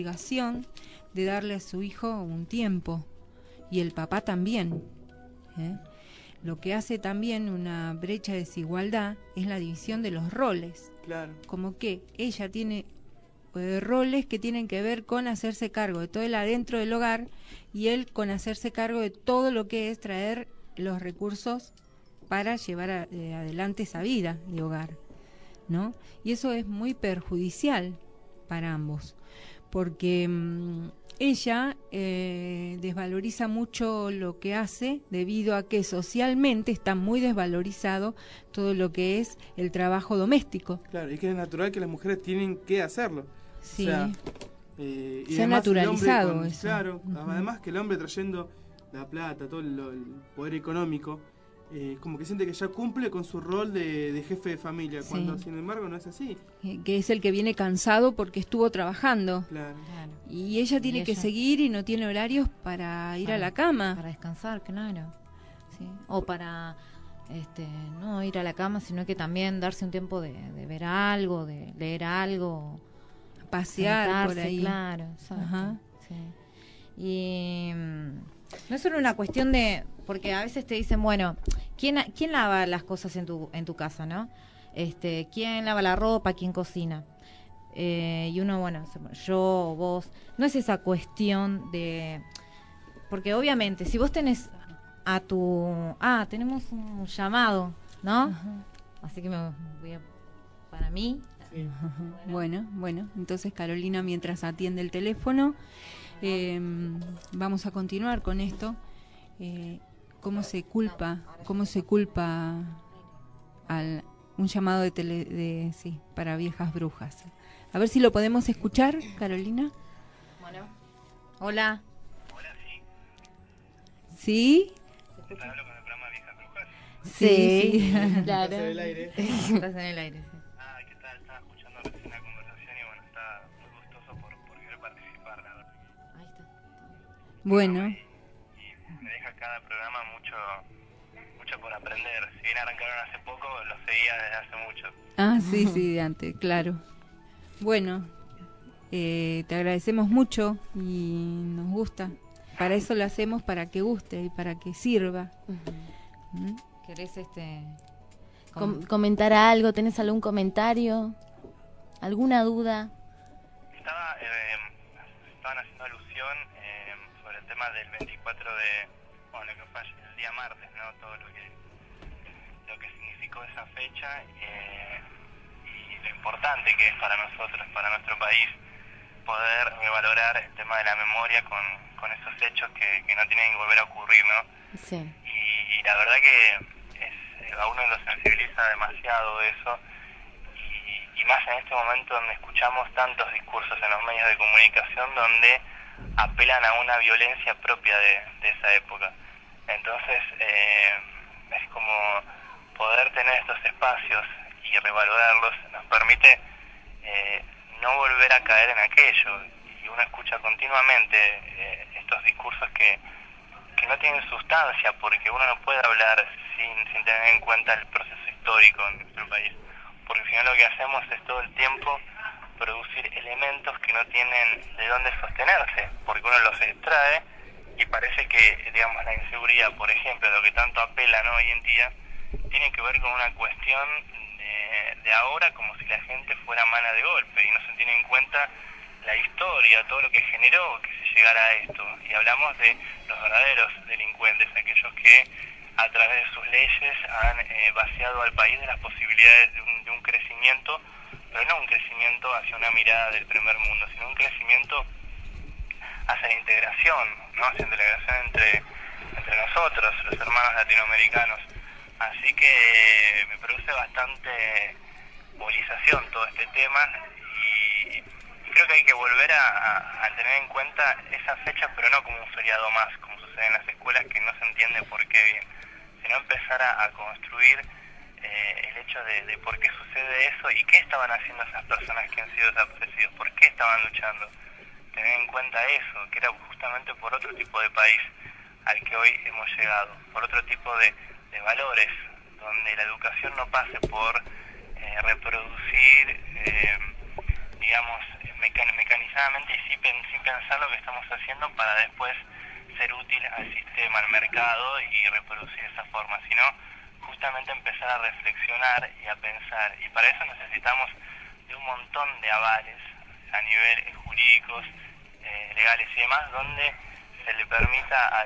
[SPEAKER 1] de darle a su hijo un tiempo, y el papá también, ¿eh? Lo que hace también una brecha de desigualdad es la división de los roles,
[SPEAKER 3] Claro.
[SPEAKER 1] como que ella tiene roles que tienen que ver con hacerse cargo de todo el adentro del hogar y él con hacerse cargo de todo lo que es traer los recursos para llevar adelante esa vida de hogar, ¿no? Y eso es muy perjudicial para ambos, porque ella desvaloriza mucho lo que hace debido a que socialmente está muy desvalorizado todo lo que es el trabajo doméstico.
[SPEAKER 3] Claro, y que es natural que las mujeres tienen que hacerlo.
[SPEAKER 1] Sí.
[SPEAKER 3] O sea,
[SPEAKER 1] Se
[SPEAKER 3] y
[SPEAKER 1] ha
[SPEAKER 3] además el hombre
[SPEAKER 1] naturalizado eso.
[SPEAKER 3] Claro,
[SPEAKER 1] Ujú.
[SPEAKER 3] además que el hombre trayendo la plata, todo el poder económico, como que siente que ya cumple con su rol de jefe de familia,
[SPEAKER 1] Sí.
[SPEAKER 3] cuando sin embargo no es así.
[SPEAKER 1] Que es el que viene cansado porque estuvo trabajando.
[SPEAKER 3] Claro.
[SPEAKER 1] Y ella tiene
[SPEAKER 4] Y
[SPEAKER 1] que
[SPEAKER 4] ella-
[SPEAKER 1] seguir y no tiene horarios para ir a la cama.
[SPEAKER 4] Para descansar, claro. ¿Sí? O para no ir a la cama, sino que también darse un tiempo de ver algo, de leer algo,
[SPEAKER 1] Pasear por
[SPEAKER 4] sentarse,
[SPEAKER 1] ahí.
[SPEAKER 4] claro, exacto.
[SPEAKER 1] Ajá.
[SPEAKER 4] Sí. Y no es solo una cuestión de, porque a veces te dicen, bueno, ¿quién lava las cosas en tu casa, no? ¿Quién lava la ropa? ¿Quién cocina? Y uno, bueno, yo, vos, no es esa cuestión de, porque obviamente si vos tenés tenemos un llamado, ¿no? Así que me voy para mí.
[SPEAKER 1] Bueno, entonces Carolina, mientras atiende el teléfono, vamos a continuar con esto. ¿Cómo se culpa un llamado para viejas brujas. A ver si lo podemos escuchar, Carolina.
[SPEAKER 4] Bueno. Hola.
[SPEAKER 1] ¿Sí?
[SPEAKER 13] ¿Hablo con el programa Viejas Brujas?
[SPEAKER 1] Sí,
[SPEAKER 4] claro.
[SPEAKER 3] Estás en el aire.
[SPEAKER 4] Estás en el aire, sí.
[SPEAKER 13] ¿Qué tal? Estaba escuchando recién la conversación y bueno, está muy gustoso por querer participar, la verdad.
[SPEAKER 4] Ahí está.
[SPEAKER 1] Bueno.
[SPEAKER 13] Y me deja cada programa mucho por aprender. Si bien arrancaron hace poco, lo seguía desde hace mucho.
[SPEAKER 1] Sí, de antes, claro. Bueno, te agradecemos mucho y nos gusta. Para eso lo hacemos, para que guste y para que sirva.
[SPEAKER 4] ¿Querés
[SPEAKER 2] comentar algo? ¿Tenés algún comentario? ¿Alguna duda?
[SPEAKER 13] Estaban haciendo alusión sobre el tema del 24 lo que fue el día martes, ¿no? Todo lo que significó esa fecha y lo importante que es para nosotros, para nuestro país, poder revalorar el tema de la memoria con esos hechos que no tienen que volver a ocurrir, ¿no?
[SPEAKER 2] Sí.
[SPEAKER 13] Y la verdad que a uno lo sensibiliza demasiado eso, y más en este momento donde escuchamos tantos discursos en los medios de comunicación donde apelan a una violencia propia de esa época. Entonces es como poder tener estos espacios y revalorarlos nos permite no volver a caer en aquello. Y uno escucha continuamente estos discursos que no tienen sustancia, porque uno no puede hablar sin tener en cuenta el proceso histórico en nuestro país, porque si no lo que hacemos es todo el tiempo producir elementos que no tienen de dónde sostenerse, porque uno los extrae y parece que, digamos, la inseguridad, por ejemplo, lo que tanto apelan hoy en día, tiene que ver con una cuestión de ahora, como si la gente fuera mala de golpe y no se tiene en cuenta la historia, todo lo que generó que se llegara a esto. Y hablamos de los verdaderos delincuentes, aquellos que a través de sus leyes han vaciado al país de las posibilidades de un crecimiento, pero no un crecimiento hacia una mirada del primer mundo, sino un crecimiento hacia la integración, ¿no? Hacia la integración entre nosotros, los hermanos latinoamericanos. Así que me produce bastante movilización todo este tema y creo que hay que volver a tener en cuenta esa fecha, pero no como un feriado más, como sucede en las escuelas, que no se entiende por qué bien, sino empezar a construir el hecho de por qué sucede eso y qué estaban haciendo esas personas que han sido desaparecidos, por qué estaban luchando. Tener en cuenta eso, que era justamente por otro tipo de país al que hoy hemos llegado, por otro tipo de valores, donde la educación no pase por reproducir, digamos, mecanizadamente y sin pensar lo que estamos haciendo para después ser útil al sistema, al mercado y reproducir esa forma, sino justamente empezar a reflexionar y a pensar. Y para eso necesitamos de un montón de avales a nivel jurídicos, legales y demás, donde se le permita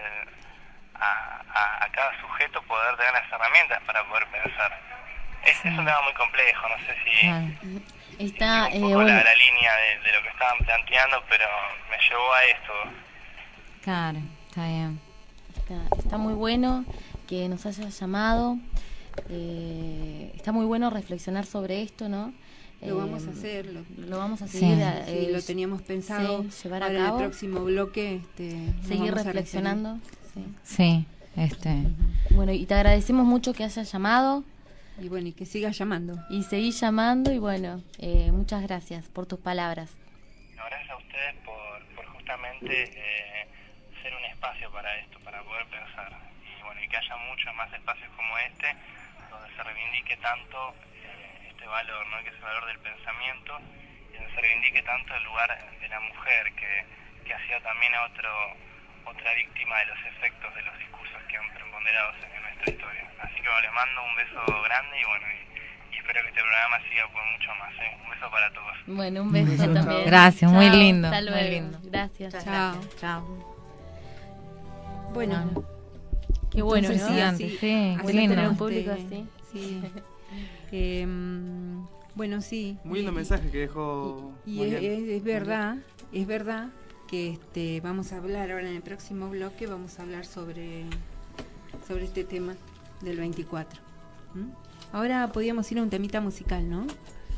[SPEAKER 13] a cada sujeto poder tener las herramientas para poder pensar. Es un tema muy complejo, no sé si
[SPEAKER 2] está
[SPEAKER 13] un poco la línea de lo que estaban planteando, pero me llevó a esto.
[SPEAKER 4] Claro, está bien.
[SPEAKER 2] Está muy bueno que nos hayas llamado, está muy bueno reflexionar sobre esto, ¿no?
[SPEAKER 1] Lo vamos a hacer,
[SPEAKER 2] lo vamos a seguir.
[SPEAKER 1] Sí, lo teníamos pensado
[SPEAKER 2] llevar a cabo.
[SPEAKER 1] En el próximo bloque.
[SPEAKER 2] Seguir reflexionando.
[SPEAKER 4] Sí.
[SPEAKER 2] Bueno, y te agradecemos mucho que hayas llamado.
[SPEAKER 1] Y bueno, y que sigas llamando.
[SPEAKER 2] Y seguís llamando, y bueno, muchas gracias por tus palabras.
[SPEAKER 13] No, gracias a ustedes por justamente ser un espacio para esto, para poder pensar. Y bueno, y que haya muchos más espacios como este, donde se reivindique tanto este valor, ¿no? Que es el valor del pensamiento, y donde se reivindique tanto el lugar de la mujer, que ha sido también otra víctima de los efectos de los discursos que han preponderado en nuestra historia. Así que bueno, les mando un beso grande y bueno, y espero que este programa siga por mucho más. Un beso para todos.
[SPEAKER 2] Bueno, un beso también.
[SPEAKER 4] Gracias, muy
[SPEAKER 2] Chao,
[SPEAKER 4] lindo.
[SPEAKER 2] Hasta luego.
[SPEAKER 4] Muy lindo.
[SPEAKER 2] Gracias.
[SPEAKER 4] Chao.
[SPEAKER 1] Bueno,
[SPEAKER 2] qué bueno,
[SPEAKER 1] entonces,
[SPEAKER 2] ¿no?
[SPEAKER 4] Sí,
[SPEAKER 2] muy lindo tener un público así.
[SPEAKER 1] Sí. Bueno, sí.
[SPEAKER 3] Muy lindo mensaje que dejó.
[SPEAKER 1] Y es verdad que vamos a hablar ahora en el próximo bloque, vamos a hablar sobre este tema del 24. Ahora podíamos ir a un temita musical, ¿no?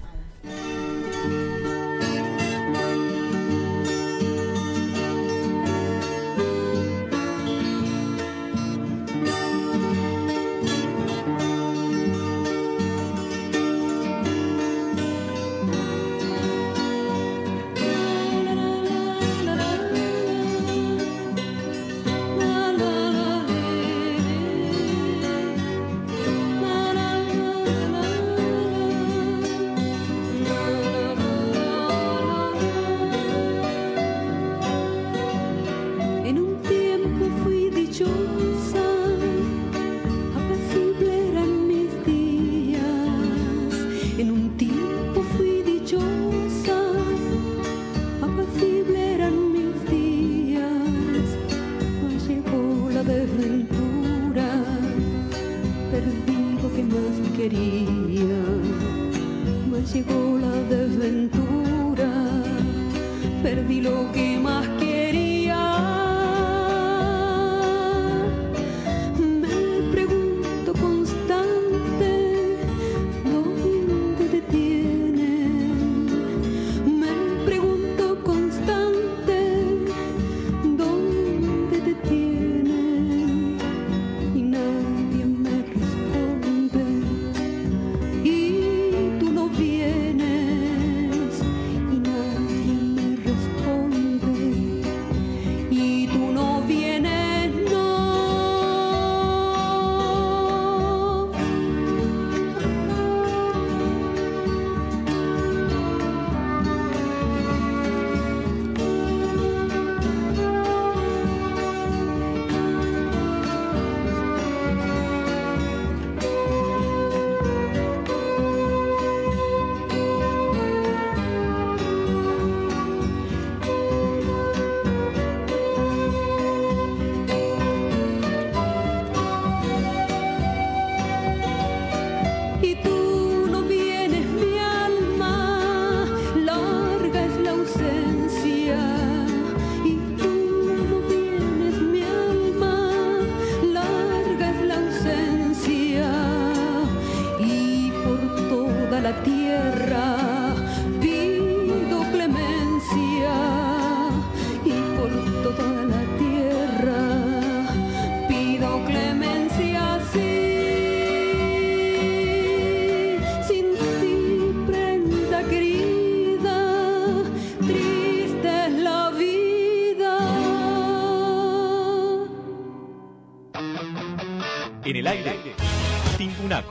[SPEAKER 12] En el aire, Tincunaco,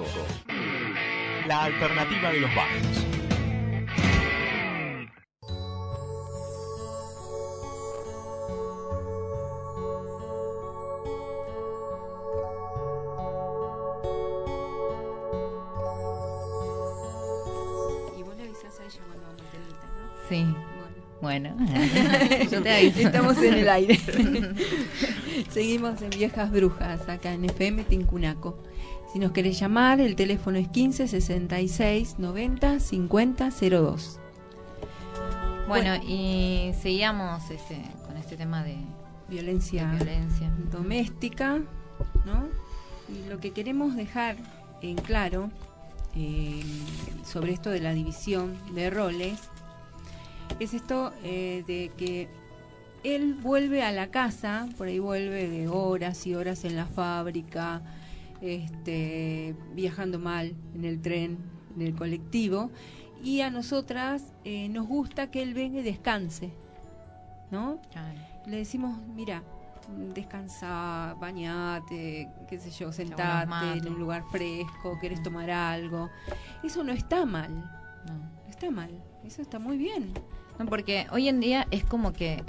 [SPEAKER 12] la alternativa de los barrios.
[SPEAKER 1] Y vos le avisás a ella cuando vamos a temita, ¿no?
[SPEAKER 4] Sí. Bueno, yo te aviso.
[SPEAKER 1] Estamos en el aire. Seguimos en Viejas Brujas, acá en FM Tincunaco. Si nos querés llamar, el teléfono es 15 66 90 50 02.
[SPEAKER 4] Bueno, y seguíamos con este tema de
[SPEAKER 1] violencia doméstica, ¿no? Y lo que queremos dejar en claro sobre esto de la división de roles es esto de que él vuelve a la casa, por ahí vuelve de horas y horas en la fábrica, viajando mal en el tren, en el colectivo, y a nosotras nos gusta que él venga y descanse, ¿no? Le decimos, mira, descansa, bañate, qué sé yo, sentate en un lugar fresco, querés tomar algo. Eso no está mal, no está mal, eso está muy bien.
[SPEAKER 4] No, porque hoy en día es como que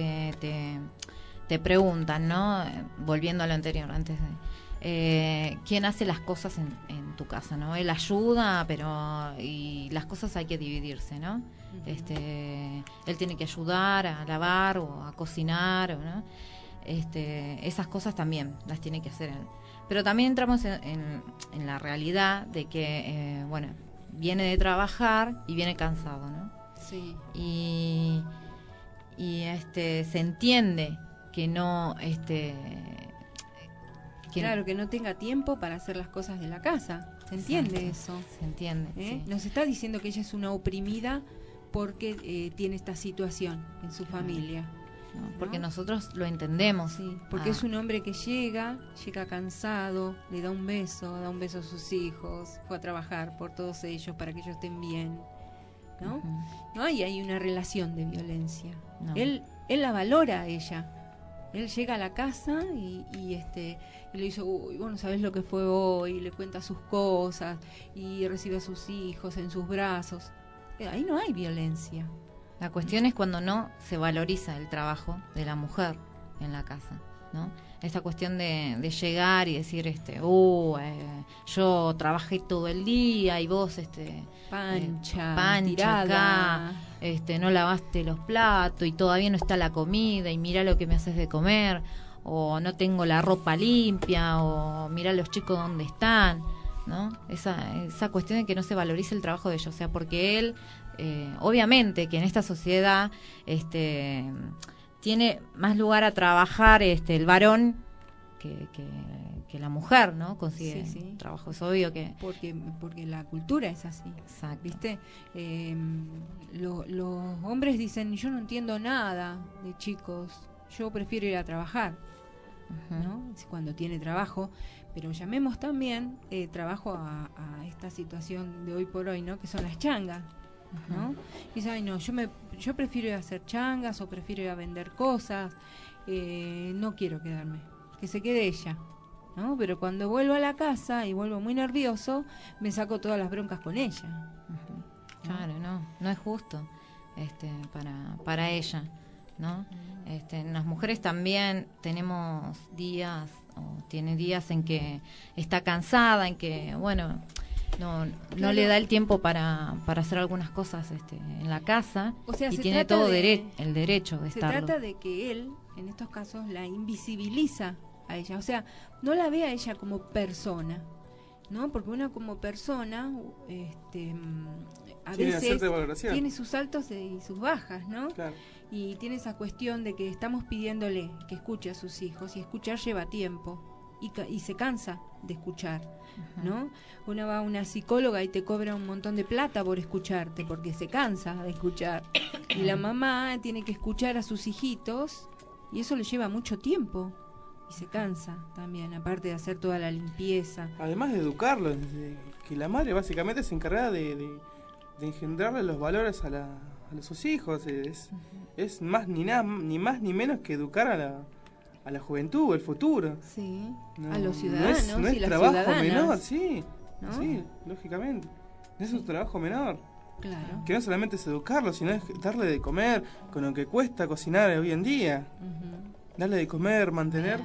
[SPEAKER 4] te preguntan, ¿no? Volviendo a lo anterior, antes de quién hace las cosas en tu casa, ¿no? Él ayuda, y las cosas hay que dividirse, ¿no? Él tiene que ayudar a lavar o a cocinar, ¿no? Esas cosas también las tiene que hacer él. Pero también entramos en la realidad de que, viene de trabajar y viene cansado, ¿no?
[SPEAKER 1] Sí.
[SPEAKER 4] Y se entiende que no
[SPEAKER 1] claro, que no tenga tiempo para hacer las cosas de la casa. ¿Se entiende eso?
[SPEAKER 4] Se entiende. Sí.
[SPEAKER 1] Nos está diciendo que ella es una oprimida porque tiene esta situación en su familia.
[SPEAKER 4] No, porque nosotros lo entendemos.
[SPEAKER 1] Sí, porque es un hombre que llega cansado, le da un beso a sus hijos, fue a trabajar por todos ellos para que ellos estén bien, ¿no? No, y hay una relación de violencia.
[SPEAKER 4] No.
[SPEAKER 1] Él la valora a ella. Él llega a la casa y le dice, uy, vos no sabés lo que fue hoy, le cuenta sus cosas y recibe a sus hijos en sus brazos. Ahí no hay violencia.
[SPEAKER 4] La cuestión es cuando no se valoriza el trabajo de la mujer en la casa, ¿no? Esta cuestión de llegar y decir, yo trabajé todo el día y vos,
[SPEAKER 1] pancha
[SPEAKER 4] acá, no lavaste los platos y todavía no está la comida y mirá lo que me haces de comer, o no tengo la ropa limpia, o mirá los chicos dónde están, ¿no? Esa cuestión de que no se valoriza el trabajo de ellos, o sea, porque él, obviamente que en esta sociedad tiene más lugar a trabajar el varón que la mujer, ¿no? Consigue trabajo, es obvio que...
[SPEAKER 1] Porque la cultura es así.
[SPEAKER 4] Exacto.
[SPEAKER 1] ¿Viste? Los hombres dicen, yo no entiendo nada de chicos, yo prefiero ir a trabajar, ¿no? Cuando tiene trabajo, pero llamemos también trabajo a esta situación de hoy por hoy, ¿no? Que son las changas, ¿no? Y dicen, ay, no, yo prefiero ir a hacer changas o prefiero ir a vender cosas, no quiero quedarme, que se quede ella, ¿no? Pero cuando vuelvo a la casa y vuelvo muy nervioso, me saco todas las broncas con ella.
[SPEAKER 4] Claro, no es justo para ella, ¿no? Las mujeres también tenemos días, o tiene días en que está cansada, en que, bueno, no le da el tiempo para hacer algunas cosas en la casa,
[SPEAKER 1] o sea,
[SPEAKER 4] y tiene todo el derecho de estarlo.
[SPEAKER 1] Se trata de que él, en estos casos, la invisibiliza a ella, o sea, no la ve a ella como persona, ¿no? Porque una como persona a veces tiene sus altos y sus bajas, ¿no?
[SPEAKER 3] Claro.
[SPEAKER 1] Y tiene esa cuestión de que estamos pidiéndole que escuche a sus hijos, y escuchar lleva tiempo y se cansa de escuchar, ¿no? Uno va a una psicóloga y te cobra un montón de plata por escucharte, porque se cansa de escuchar, y la mamá tiene que escuchar a sus hijitos y eso le lleva mucho tiempo. Y se cansa también, aparte de hacer toda la limpieza.
[SPEAKER 3] Además de educarlo, que la madre básicamente se encarga de engendrarle los valores a sus hijos. Es más ni más ni menos que educar a la juventud, el futuro.
[SPEAKER 1] Sí, a los ciudadanos.
[SPEAKER 3] No es
[SPEAKER 1] las
[SPEAKER 3] trabajo
[SPEAKER 1] ciudadanas.
[SPEAKER 3] menor, sí,
[SPEAKER 1] ¿No?
[SPEAKER 3] sí, lógicamente. No es un trabajo menor.
[SPEAKER 1] Claro.
[SPEAKER 3] Que no solamente es educarlo, sino es darle de comer con lo que cuesta cocinar hoy en día. Darle de comer, mantener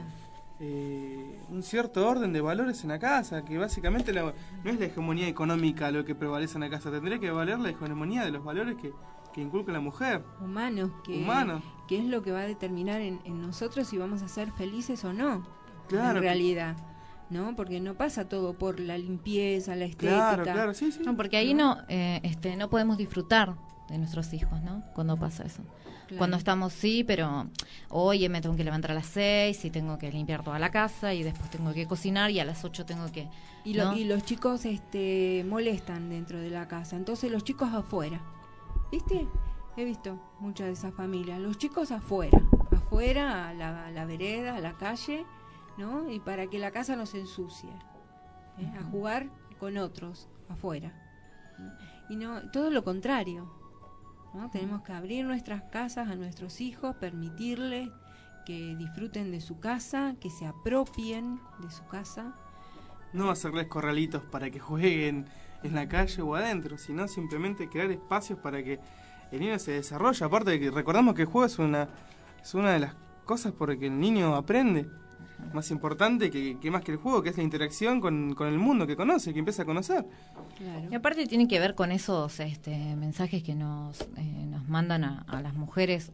[SPEAKER 3] un cierto orden de valores en la casa, que básicamente no es la hegemonía económica lo que prevalece en la casa, tendría que valer la hegemonía de los valores que inculca la mujer.
[SPEAKER 1] Humanos, que es lo que va a determinar en nosotros si vamos a ser felices o no,
[SPEAKER 3] claro,
[SPEAKER 1] en realidad. ¿No? Porque no pasa todo por la limpieza, la estética.
[SPEAKER 3] Claro, sí.
[SPEAKER 4] No, porque ahí no podemos disfrutar de nuestros hijos, ¿no? Cuando pasa eso. Claro. Cuando estamos, sí, pero oye, me tengo que levantar a las 6 y tengo que limpiar toda la casa y después tengo que cocinar y a las 8 tengo que...
[SPEAKER 1] Y los chicos molestan dentro de la casa, entonces los chicos afuera. ¿Viste? He visto muchas de esas familias. Los chicos afuera, a la vereda, a la calle, ¿no? Y para que la casa no se ensucie, a jugar con otros afuera. Y no, todo lo contrario, ¿no? Tenemos que abrir nuestras casas a nuestros hijos, permitirles que disfruten de su casa, que se apropien de su casa.
[SPEAKER 3] No hacerles corralitos para que jueguen en la calle o adentro, sino simplemente crear espacios para que el niño se desarrolle. Aparte de que recordamos que el juego es una de las cosas por las que el niño aprende. Más importante que más que el juego, que es la interacción con el mundo que conoce, que empieza a conocer.
[SPEAKER 4] Claro. Y aparte tiene que ver con esos mensajes que nos mandan a las mujeres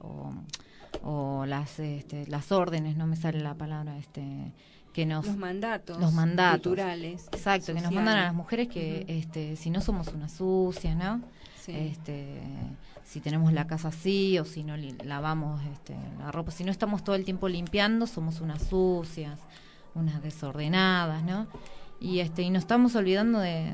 [SPEAKER 4] o las órdenes, no me sale la palabra,
[SPEAKER 1] los mandatos culturales,
[SPEAKER 4] exacto, sociales. Que nos mandan a las mujeres que si no somos una sucia, ¿no? Sí. Si tenemos la casa así o si no lavamos la ropa, si no estamos todo el tiempo limpiando, somos unas sucias, unas desordenadas, ¿no? y nos estamos olvidando de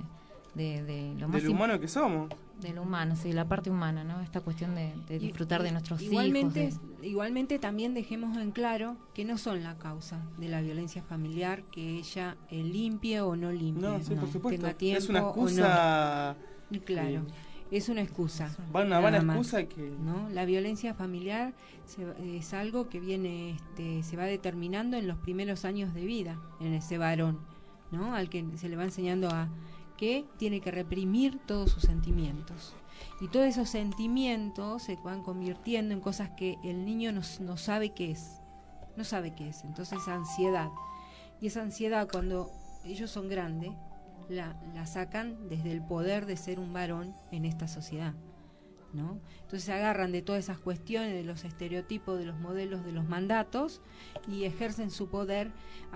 [SPEAKER 4] lo más
[SPEAKER 3] del humano que somos.
[SPEAKER 4] Del humano, sí, la parte humana, ¿no? Esta cuestión de disfrutar de nuestros
[SPEAKER 1] igualmente,
[SPEAKER 4] hijos.
[SPEAKER 1] Igualmente también dejemos en claro que no son la causa de la violencia familiar, que ella limpie o no limpie.
[SPEAKER 3] No, sí, por supuesto.
[SPEAKER 1] Tenga tiempo
[SPEAKER 3] es una excusa.
[SPEAKER 1] O no. Claro, es una excusa.
[SPEAKER 3] Una buena excusa que...
[SPEAKER 1] ¿no? La violencia familiar es algo que viene, se va determinando en los primeros años de vida, en ese varón, ¿no? Al que se le va enseñando a que tiene que reprimir todos sus sentimientos. Y todos esos sentimientos se van convirtiendo en cosas que el niño no sabe qué es. No sabe qué es. Entonces, ansiedad. Y esa ansiedad, cuando ellos son grandes, la sacan desde el poder de ser un varón en esta sociedad, ¿no? Entonces se agarran de todas esas cuestiones, de los estereotipos, de los modelos, de los mandatos, y ejercen su poder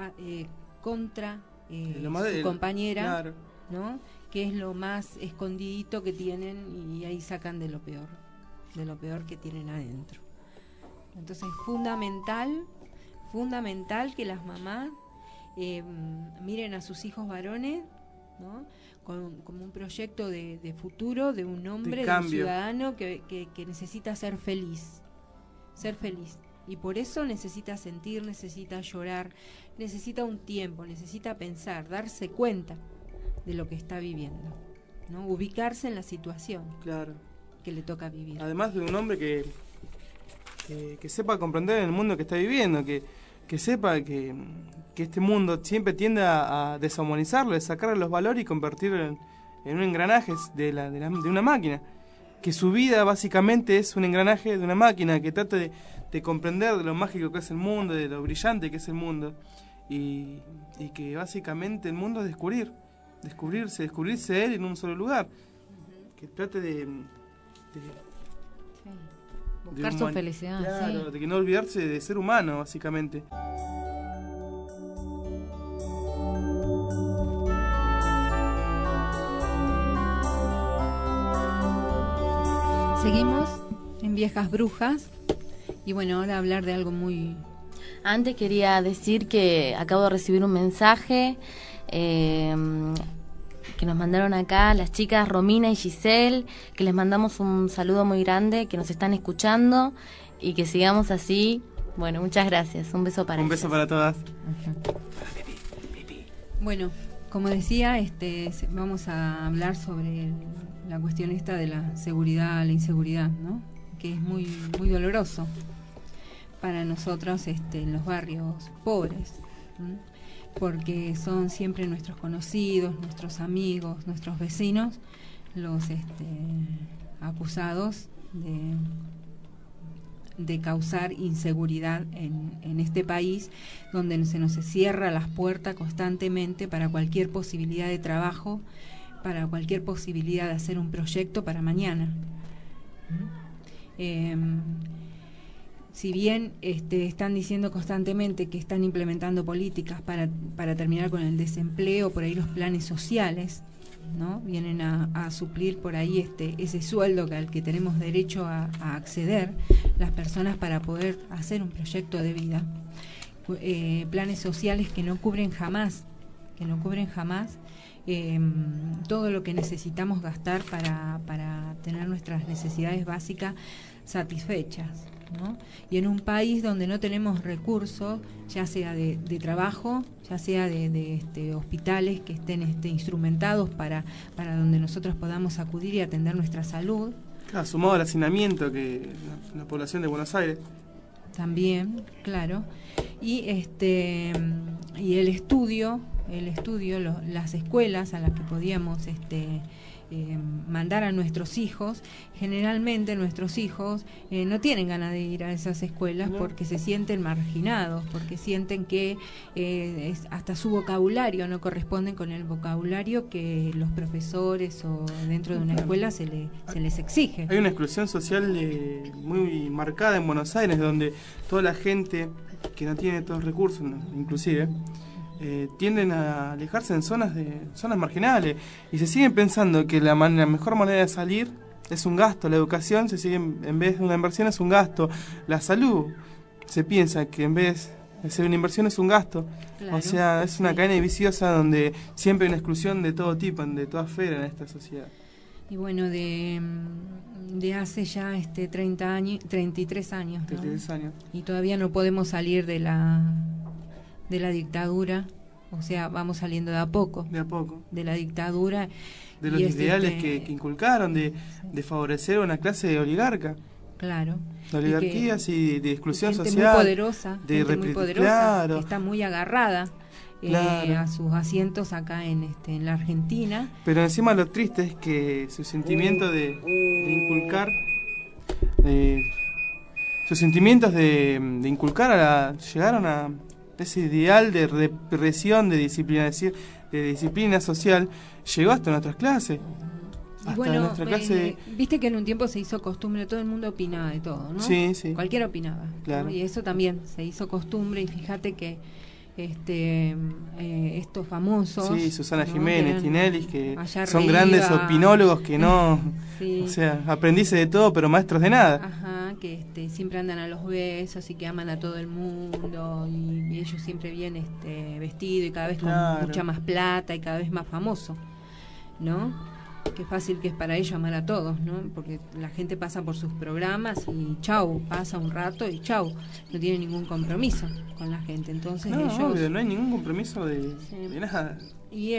[SPEAKER 1] contra su compañera,
[SPEAKER 3] claro,
[SPEAKER 1] ¿no? Que es lo más escondidito que tienen, y ahí sacan de lo peor que tienen adentro. Entonces es fundamental que las mamás miren a sus hijos varones, ¿no? Como un proyecto de futuro, de un hombre, de un ciudadano que necesita ser feliz, y por eso necesita sentir, necesita llorar, necesita un tiempo, necesita pensar, darse cuenta de lo que está viviendo, ¿no? Ubicarse en la situación,
[SPEAKER 3] claro,
[SPEAKER 1] que le toca vivir.
[SPEAKER 3] Además de un hombre que sepa comprender el mundo que está viviendo, que sepa que este mundo siempre tiende a deshumanizarlo, a sacarle los valores y convertirlo en un engranaje de una máquina. Que su vida básicamente es un engranaje de una máquina, que trate de comprender de lo mágico que es el mundo, de lo brillante que es el mundo, y que básicamente el mundo es descubrirse él en un solo lugar. Que trate de
[SPEAKER 4] buscar su felicidad.
[SPEAKER 3] Claro,
[SPEAKER 4] sí.
[SPEAKER 3] De que no olvidarse de ser humano, básicamente.
[SPEAKER 1] Seguimos en Viejas Brujas, y bueno, ahora hablar de algo muy...
[SPEAKER 2] Antes quería decir que acabo de recibir un mensaje que nos mandaron acá las chicas Romina y Giselle, que les mandamos un saludo muy grande, que nos están escuchando y que sigamos así. Bueno, muchas gracias. Un beso para ellas.
[SPEAKER 3] Un beso para todas.
[SPEAKER 1] Bueno, como decía, vamos a hablar sobre la cuestión esta de la seguridad, la inseguridad, ¿no? Que es muy, muy doloroso para nosotros en los barrios pobres, ¿sí? Porque son siempre nuestros conocidos, nuestros amigos, nuestros vecinos, los acusados de causar inseguridad en este país, donde se nos cierra las puertas constantemente para cualquier posibilidad de trabajo, para cualquier posibilidad de hacer un proyecto para mañana. Si bien están diciendo constantemente que están implementando políticas para terminar con el desempleo, por ahí los planes sociales, ¿no? Vienen a suplir por ahí ese sueldo al que tenemos derecho a acceder las personas para poder hacer un proyecto de vida. Planes sociales que no cubren jamás todo lo que necesitamos gastar para tener nuestras necesidades básicas satisfechas, ¿no? Y en un país donde no tenemos recursos, ya sea de trabajo, ya sea de hospitales que estén instrumentados para donde nosotros podamos acudir y atender nuestra salud.
[SPEAKER 3] Claro, sumado al hacinamiento que la población de Buenos Aires.
[SPEAKER 1] También, claro. Y el estudio, las escuelas a las que podíamos mandar a nuestros hijos, generalmente nuestros hijos no tienen ganas de ir a esas escuelas, no, porque se sienten marginados, porque sienten que hasta su vocabulario no corresponde con el vocabulario que los profesores o dentro de una escuela se les exige.
[SPEAKER 3] Hay una exclusión social muy marcada en Buenos Aires, donde toda la gente que no tiene todos los recursos, inclusive, tienden a alejarse en zonas marginales, y se siguen pensando que la mejor manera de salir es un gasto. La educación en vez de una inversión es un gasto. La salud, se piensa que en vez una inversión es un gasto.
[SPEAKER 1] Claro,
[SPEAKER 3] o sea, es una
[SPEAKER 1] sí.
[SPEAKER 3] cadena viciosa donde siempre hay una exclusión de todo tipo, de toda esfera en esta sociedad.
[SPEAKER 1] Y bueno, de hace ya 30 años, 33 años, ¿no?
[SPEAKER 3] 33 años.
[SPEAKER 1] Y todavía no podemos salir de la dictadura. O sea, vamos saliendo de a poco.
[SPEAKER 3] De a poco.
[SPEAKER 1] De la dictadura.
[SPEAKER 3] De los ideales que inculcaron, de favorecer a una clase oligarca.
[SPEAKER 1] Claro.
[SPEAKER 3] De oligarquías y de exclusión
[SPEAKER 1] gente
[SPEAKER 3] social.
[SPEAKER 1] Muy poderosa,
[SPEAKER 3] claro.
[SPEAKER 1] que está muy agarrada
[SPEAKER 3] Claro.
[SPEAKER 1] a sus asientos acá en la Argentina.
[SPEAKER 3] Pero encima lo triste es que su sentimiento de inculcar... sus sentimientos de inculcar llegaron a ese ideal de represión, de disciplina social, llegó hasta nuestras clases.
[SPEAKER 1] Y bueno, viste que en un tiempo se hizo costumbre, todo el mundo opinaba de todo, ¿no?
[SPEAKER 3] Sí, sí.
[SPEAKER 1] Cualquiera opinaba,
[SPEAKER 3] claro.
[SPEAKER 1] ¿no? Y eso también se hizo costumbre, y fíjate que estos famosos,
[SPEAKER 3] sí, Susana
[SPEAKER 1] ¿no?
[SPEAKER 3] Jiménez, Tinelli, que son
[SPEAKER 1] arriba,
[SPEAKER 3] grandes opinólogos que no,
[SPEAKER 1] sí.
[SPEAKER 3] O sea, aprendices de todo pero maestros de nada.
[SPEAKER 1] Ajá, que siempre andan a los besos y que aman a todo el mundo, y ellos siempre bien vestidos y cada vez
[SPEAKER 3] claro.
[SPEAKER 1] con mucha más plata y cada vez más famoso, ¿no? Qué fácil que es para ellos amar a todos, ¿no? Porque la gente pasa por sus programas y chau, pasa un rato y chau, no tiene ningún compromiso con la gente. Entonces ellos...
[SPEAKER 3] obvio, no hay ningún compromiso de nada.
[SPEAKER 1] Y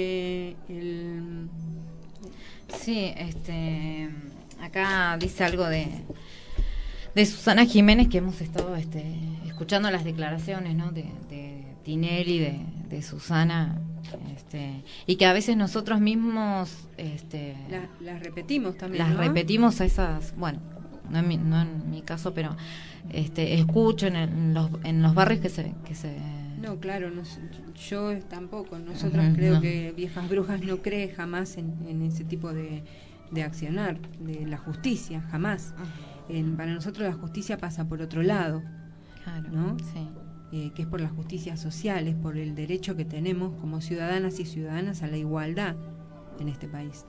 [SPEAKER 4] Sí, acá dice algo de Susana Jiménez, que hemos estado escuchando las declaraciones, ¿no? de Tinelli, de Susana, y que a veces nosotros mismos
[SPEAKER 1] las repetimos también,
[SPEAKER 4] las
[SPEAKER 1] ¿no?
[SPEAKER 4] repetimos a esas, bueno, no en mi caso, pero escucho en los barrios que se
[SPEAKER 1] no, claro, yo tampoco. Nosotros creo que Viejas Brujas no cree jamás en ese tipo de accionar de la justicia, jamás. Para nosotros la justicia pasa por otro lado,
[SPEAKER 4] claro,
[SPEAKER 1] ¿no?
[SPEAKER 4] Sí.
[SPEAKER 1] Que es por la justicia social, es por el derecho que tenemos como ciudadanas y ciudadanas a la igualdad en este país.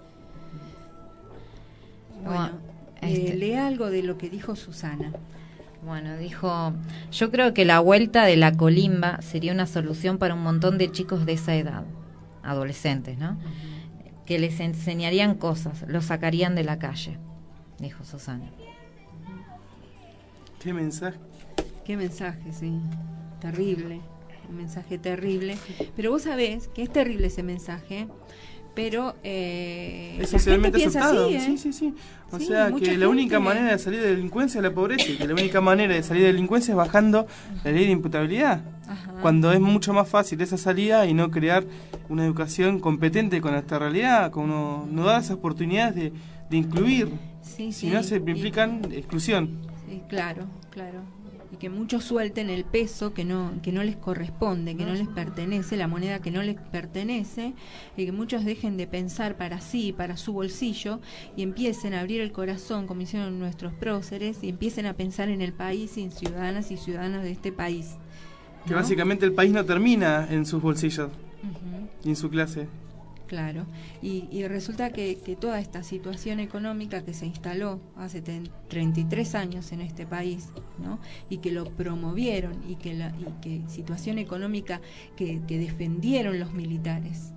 [SPEAKER 1] Bueno, lea algo de lo que dijo Susana.
[SPEAKER 4] Bueno, dijo: yo creo que la vuelta de la colimba sería una solución para un montón de chicos de esa edad, adolescentes, ¿no? Que les enseñarían cosas, los sacarían de la calle, dijo Susana.
[SPEAKER 3] ¿Qué mensaje?
[SPEAKER 1] Qué mensaje, sí. Terrible. Un mensaje terrible. Pero vos sabés que es terrible ese mensaje, pero
[SPEAKER 3] es socialmente aceptado.
[SPEAKER 1] Así,
[SPEAKER 3] sí. O sea, que la única manera de salir de delincuencia es la pobreza, y que la única manera de salir de delincuencia es bajando la ley de imputabilidad. Ajá. Cuando es mucho más fácil esa salida y no crear una educación competente con esta realidad, con no dar esas oportunidades de incluir. Si no, se implican exclusión.
[SPEAKER 1] Sí, claro. Y que muchos suelten el peso que no les corresponde, que no les pertenece, la moneda que no les pertenece, y que muchos dejen de pensar para sí, para su bolsillo, y empiecen a abrir el corazón, como hicieron nuestros próceres, y empiecen a pensar en el país y en ciudadanas y ciudadanos de este país, ¿no?
[SPEAKER 3] Que básicamente el país no termina en sus bolsillos, y en su clase.
[SPEAKER 1] Claro, y resulta que toda esta situación económica que se instaló hace 33 años en este país, ¿no? Y que lo promovieron, y que situación económica que defendieron los militares,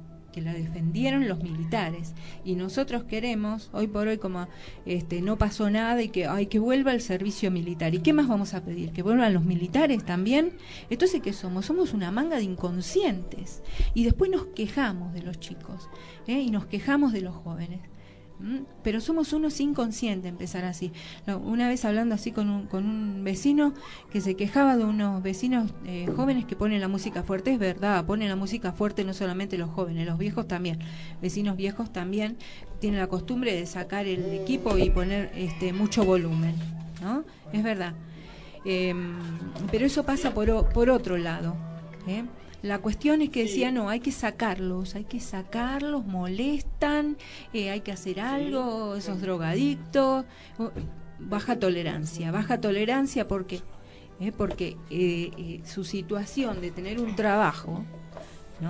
[SPEAKER 1] y nosotros queremos, hoy por hoy, como no pasó nada, y que vuelva el servicio militar. ¿Y qué más vamos a pedir? ¿Que vuelvan los militares también? Entonces, ¿qué somos? Somos una manga de inconscientes, y después nos quejamos de los chicos, y nos quejamos de los jóvenes. Pero somos unos inconscientes empezar así. Una vez hablando así con un vecino que se quejaba de unos vecinos jóvenes que ponen la música fuerte. Es verdad, ponen la música fuerte no solamente los jóvenes, los viejos también. Vecinos viejos también tienen la costumbre de sacar el equipo y poner mucho volumen, ¿no? Es verdad. Pero eso pasa por otro lado, La cuestión es que decía, no, hay que sacarlos, molestan, hay que hacer algo, esos drogadictos. Baja tolerancia, porque su situación de tener un trabajo, ¿no?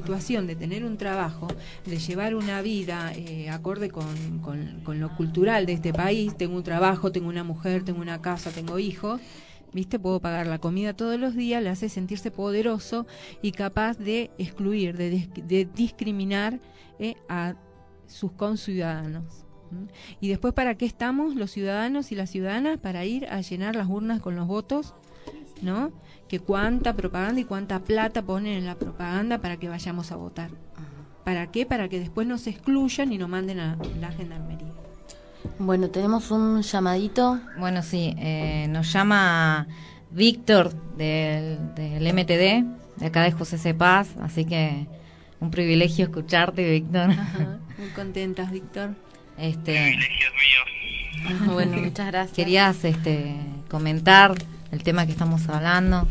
[SPEAKER 1] De llevar una vida acorde con lo cultural de este país. Tengo un trabajo, tengo una mujer, tengo una casa, tengo hijos, ¿viste? Puedo pagar la comida todos los días, le hace sentirse poderoso y capaz de excluir, de discriminar a sus conciudadanos. Y después, ¿para qué estamos los ciudadanos y las ciudadanas? Para ir a llenar las urnas con los votos, ¿no? Que cuánta propaganda y cuánta plata ponen en la propaganda para que vayamos a votar. ¿Para qué? Para que después nos excluyan y nos manden a la gendarmería.
[SPEAKER 2] Bueno, tenemos un llamadito.
[SPEAKER 4] Bueno, sí, nos llama Víctor del MTD, de acá de José C. Paz, así que un privilegio escucharte, Víctor.
[SPEAKER 1] Ajá, muy contentas, Víctor.
[SPEAKER 13] Privilegios míos.
[SPEAKER 2] Bueno, muchas gracias.
[SPEAKER 4] ¿Querías comentar el tema que estamos hablando?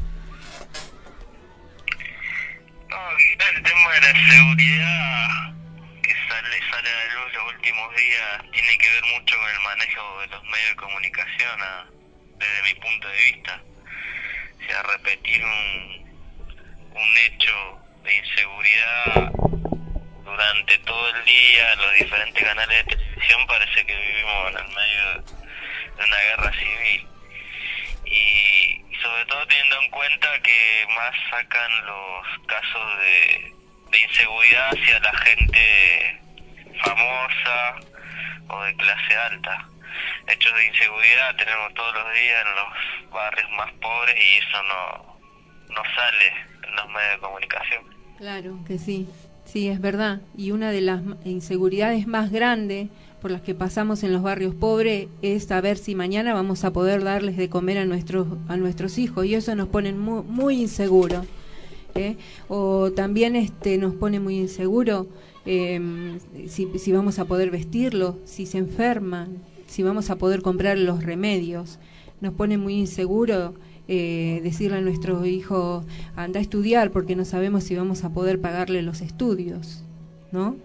[SPEAKER 13] No, el tema de la seguridad que sale a la luz los últimos días tiene que ver mucho con el manejo de los medios de comunicación desde mi punto de vista. O sea, repetir un hecho de inseguridad durante todo el día en los diferentes canales de televisión parece que vivimos en el medio de una guerra civil. Y sobre todo teniendo en cuenta que más sacan los casos de inseguridad hacia la gente famosa o de clase alta. Hechos de inseguridad tenemos todos los días en los barrios más pobres y eso no sale en los medios de comunicación.
[SPEAKER 1] Claro que sí, sí, es verdad. Y una de las inseguridades más grandes por las que pasamos en los barrios pobres es saber si mañana vamos a poder darles de comer a nuestros hijos, y eso nos pone muy inseguros. O también nos pone muy inseguro si vamos a poder vestirlos, si se enferman, si vamos a poder comprar los remedios. Nos pone muy inseguro decirle a nuestros hijos, anda a estudiar, porque no sabemos si vamos a poder pagarle los estudios, ¿no?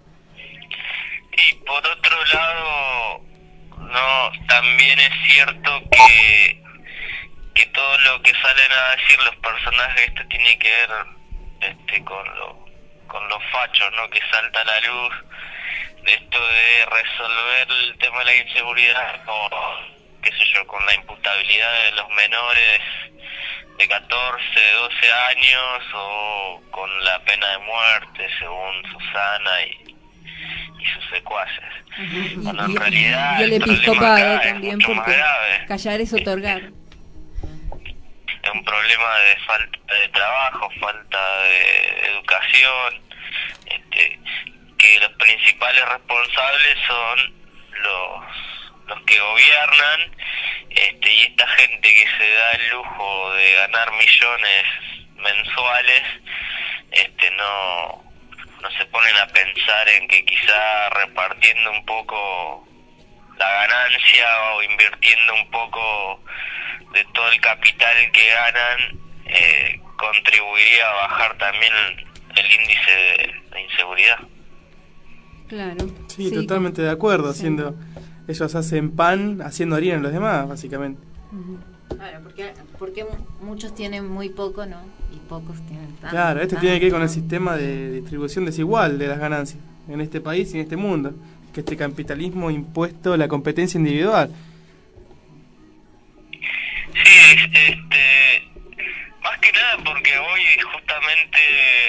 [SPEAKER 13] Y por otro lado, también es cierto que todo lo que salen a decir los personajes tiene que ver con los fachos, ¿no? Que salta a la luz de esto de resolver el tema de la inseguridad o qué sé yo, con la imputabilidad de los menores de 14, 12 años o con la pena de muerte según Susana y sus secuaces. Cuando en realidad
[SPEAKER 1] y el episcopado también, porque callar es otorgar.
[SPEAKER 13] Es un problema de falta de trabajo, falta de educación, que los principales responsables son los que gobiernan, y esta gente que se da el lujo de ganar millones mensuales, no se ponen a pensar en que quizá repartiendo un poco la ganancia o invirtiendo un poco de todo el capital que ganan contribuiría a bajar también el índice de inseguridad.
[SPEAKER 1] Claro.
[SPEAKER 3] Sí, totalmente de acuerdo. Sí. Ellos hacen pan haciendo harina en los demás, básicamente.
[SPEAKER 4] Claro, porque muchos tienen muy poco, ¿no? Y pocos tienen tanto.
[SPEAKER 3] Claro, tiene que ver con el sistema de distribución desigual de las ganancias en este país y en este mundo, que este capitalismo impuesto la competencia individual.
[SPEAKER 13] Sí, más que nada porque hoy justamente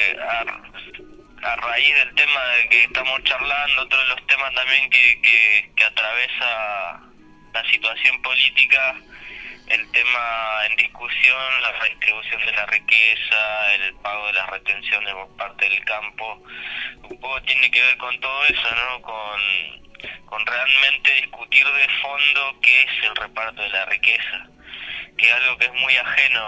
[SPEAKER 13] a raíz del tema de que estamos charlando, otro de los temas también que atraviesa la situación política, el tema en discusión, la redistribución de la riqueza, el pago de las retenciones por parte del campo, un poco tiene que ver con todo eso, ¿no? Con realmente discutir de fondo qué es el reparto de la riqueza, que es algo que es muy ajeno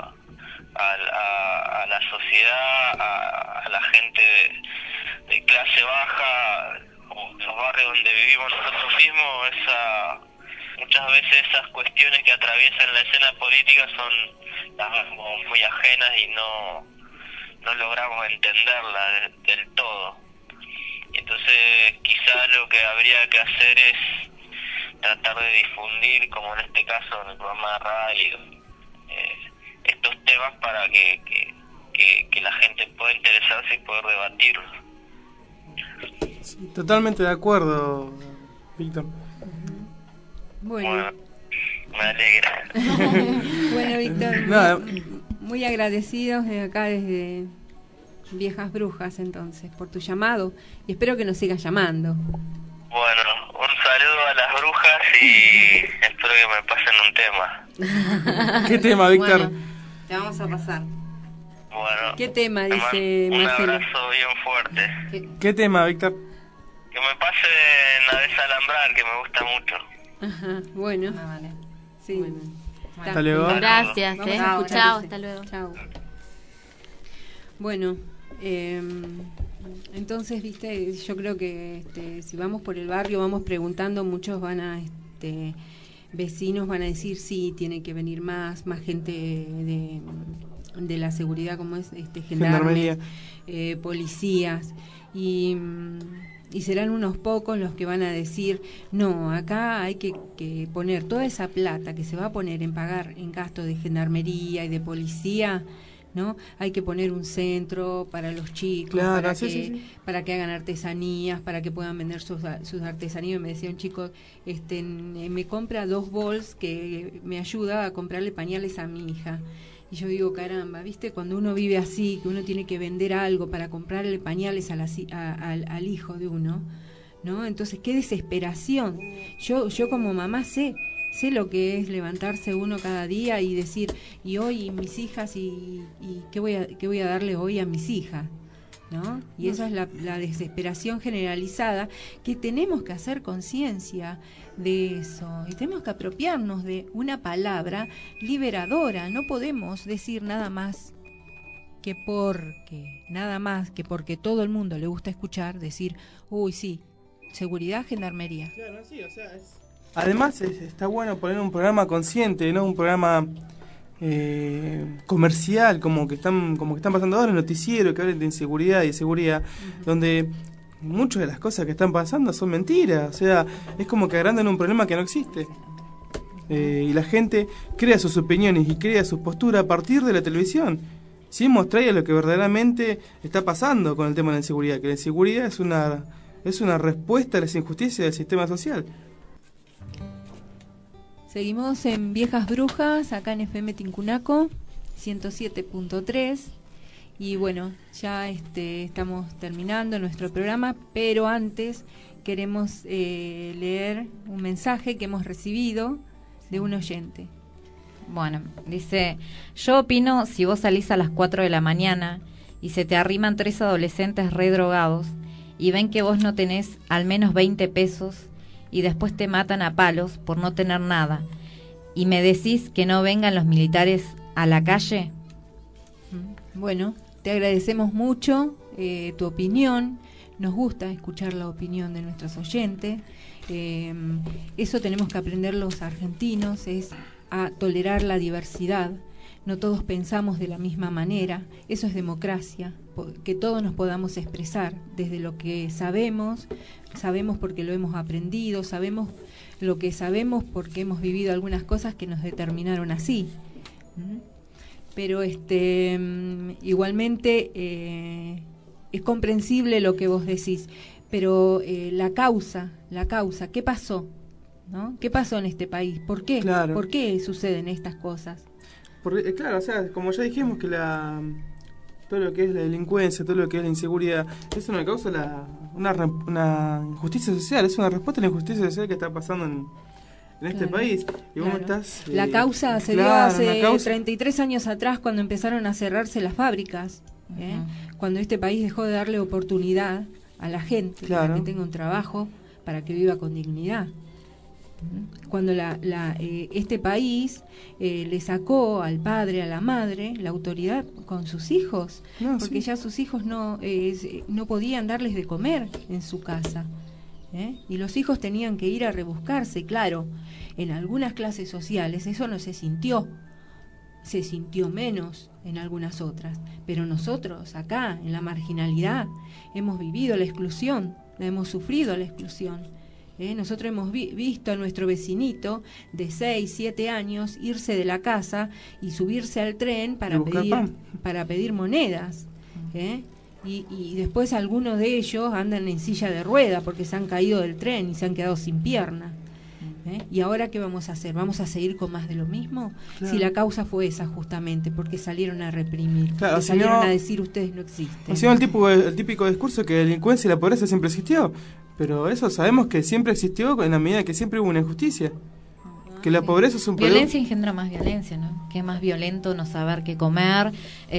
[SPEAKER 13] a la sociedad, a la gente de clase baja, o los barrios donde vivimos nosotros mismos. Muchas veces esas cuestiones que atraviesan la escena política son las vemos muy ajenas y no logramos entenderlas del todo. Entonces quizá lo que habría que hacer es tratar de difundir, como en este caso en el programa de radio, estos temas para que la gente pueda interesarse y poder debatirlos.
[SPEAKER 3] Sí, totalmente de acuerdo, Víctor.
[SPEAKER 1] Bueno,
[SPEAKER 13] me alegra.
[SPEAKER 1] Bueno, Víctor,
[SPEAKER 3] Nada.
[SPEAKER 1] muy agradecidos de acá desde Viejas Brujas, entonces, por tu llamado, y espero que nos sigas llamando.
[SPEAKER 13] Bueno, un saludo a las brujas y espero que me pasen un tema.
[SPEAKER 3] ¿Qué tema, Víctor?
[SPEAKER 1] Bueno, te vamos a pasar.
[SPEAKER 13] Bueno,
[SPEAKER 1] ¿Qué tema dice
[SPEAKER 13] un
[SPEAKER 1] Marcelo?
[SPEAKER 13] abrazo bien fuerte.
[SPEAKER 3] ¿Qué tema, Víctor?
[SPEAKER 13] Que me pasen a Desalambrar, que me gusta mucho.
[SPEAKER 1] Ajá, bueno.
[SPEAKER 4] Vale.
[SPEAKER 1] Sí.
[SPEAKER 4] Bueno.
[SPEAKER 3] Hasta luego.
[SPEAKER 2] Gracias,
[SPEAKER 1] Vamos a
[SPEAKER 2] chao,
[SPEAKER 1] escuchar ese.
[SPEAKER 2] hasta luego.
[SPEAKER 1] Chao. Bueno, entonces, viste, yo creo que si vamos por el barrio, vamos preguntando, muchos van a, vecinos van a decir sí, tiene que venir más gente de la seguridad, como es gendarmes, policías, y serán unos pocos los que van a decir no, acá hay que poner toda esa plata que se va a poner en pagar en gasto de gendarmería y de policía, ¿no? Hay que poner un centro para los chicos,
[SPEAKER 3] claro,
[SPEAKER 1] para que hagan artesanías, para que puedan vender sus artesanías. Me decía un chico, me compra 2 bols que me ayuda a comprarle pañales a mi hija. Y yo digo, caramba, ¿viste? Cuando uno vive así, que uno tiene que vender algo para comprarle pañales al hijo de uno, ¿no? Entonces, qué desesperación. Yo como mamá sé lo que es levantarse uno cada día y decir, y hoy mis hijas, y qué voy a darle hoy a mis hijas, ¿no? Y esa es la desesperación generalizada, que tenemos que hacer conciencia de eso, y tenemos que apropiarnos de una palabra liberadora. No podemos decir nada más que porque todo el mundo le gusta escuchar, decir, uy, sí, seguridad, gendarmería.
[SPEAKER 3] Claro, sí, o sea, además está bueno poner un programa consciente, no un programa comercial, como que están pasando ahora en el noticiero, que hablen de inseguridad y de seguridad, donde muchas de las cosas que están pasando son mentiras. O sea, es como que agrandan un problema que no existe. Y la gente crea sus opiniones y crea su postura a partir de la televisión, sin mostrar lo que verdaderamente está pasando con el tema de la inseguridad, que la inseguridad es una respuesta a las injusticias del sistema social.
[SPEAKER 1] Seguimos en Viejas Brujas, acá en FM Tincunaco, 107.3. Y bueno, ya estamos terminando nuestro programa, pero antes queremos leer un mensaje que hemos recibido de un oyente.
[SPEAKER 4] Bueno, dice, yo opino, si vos salís a las 4 de la mañana y se te arriman 3 adolescentes redrogados y ven que vos no tenés al menos 20 pesos y después te matan a palos por no tener nada, y me decís que no vengan los militares a la calle.
[SPEAKER 1] Bueno, te agradecemos mucho tu opinión. Nos gusta escuchar la opinión de nuestros oyentes. Eso tenemos que aprender los argentinos, es a tolerar la diversidad. No todos pensamos de la misma manera. Eso es democracia, que todos nos podamos expresar desde lo que sabemos porque lo hemos aprendido, sabemos lo que sabemos porque hemos vivido algunas cosas que nos determinaron así. Pero igualmente es comprensible lo que vos decís, pero la causa, ¿qué pasó? ¿No? ¿Qué pasó en este país? ¿Por qué?
[SPEAKER 3] Claro.
[SPEAKER 1] ¿Por qué suceden estas cosas?
[SPEAKER 3] Porque, claro, o sea, como ya dijimos que todo lo que es la delincuencia, todo lo que es la inseguridad, es una causa, una injusticia social, es una respuesta a la injusticia social que está pasando en este país. Y vos estás,
[SPEAKER 1] la causa se dio hace 33 años atrás, cuando empezaron a cerrarse las fábricas, cuando este país dejó de darle oportunidad a la gente, para que tenga un trabajo, para que viva con dignidad. Cuando este país le sacó al padre, a la madre, la autoridad con sus hijos, porque ya sus hijos no podían darles de comer en su casa, y los hijos tenían que ir a rebuscarse. Claro, en algunas clases sociales eso no se sintió menos en algunas otras, pero nosotros acá en la marginalidad hemos vivido la exclusión, hemos sufrido la exclusión. Nosotros hemos visto a nuestro vecinito de 6, 7 años irse de la casa y subirse al tren para pedir monedas. Y después algunos de ellos andan en silla de rueda porque se han caído del tren y se han quedado sin pierna. ¿Y ahora qué vamos a hacer? ¿Vamos a seguir con más de lo mismo?
[SPEAKER 3] Claro.
[SPEAKER 1] Si la causa fue esa justamente, porque salieron a reprimir,
[SPEAKER 3] Claro,
[SPEAKER 1] porque salieron a decir ustedes no existen.
[SPEAKER 3] O sea, el típico discurso que la delincuencia y la pobreza siempre existió, pero eso sabemos que siempre existió en la medida que siempre hubo una injusticia. Que la pobreza es un problema.
[SPEAKER 4] Violencia engendra más violencia, ¿no? Que es más violento no saber qué comer,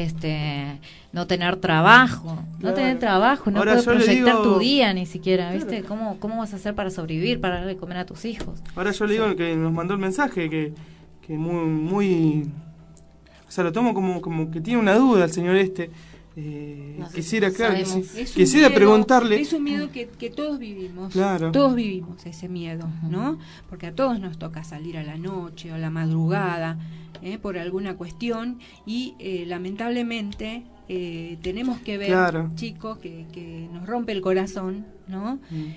[SPEAKER 4] no tener trabajo, no tener trabajo, no
[SPEAKER 3] Ahora
[SPEAKER 4] poder
[SPEAKER 3] yo le
[SPEAKER 4] proyectar
[SPEAKER 3] digo-
[SPEAKER 4] tu día ni siquiera,
[SPEAKER 3] Claro.
[SPEAKER 4] ¿viste? ¿Cómo vas a hacer para sobrevivir, para darle de comer a tus hijos?
[SPEAKER 3] Ahora yo le digo que nos mandó el mensaje que muy o sea, lo tomo como que tiene una duda el señor quisiera, claro,
[SPEAKER 1] Es un
[SPEAKER 3] quisiera
[SPEAKER 1] miedo,
[SPEAKER 3] preguntarle.
[SPEAKER 1] es un miedo que todos vivimos.
[SPEAKER 3] Claro.
[SPEAKER 1] Todos vivimos ese miedo, ¿no? Porque a todos nos toca salir a la noche o a la madrugada por alguna cuestión y lamentablemente tenemos que ver,
[SPEAKER 3] Claro.
[SPEAKER 1] chicos, que nos rompe el corazón, ¿no?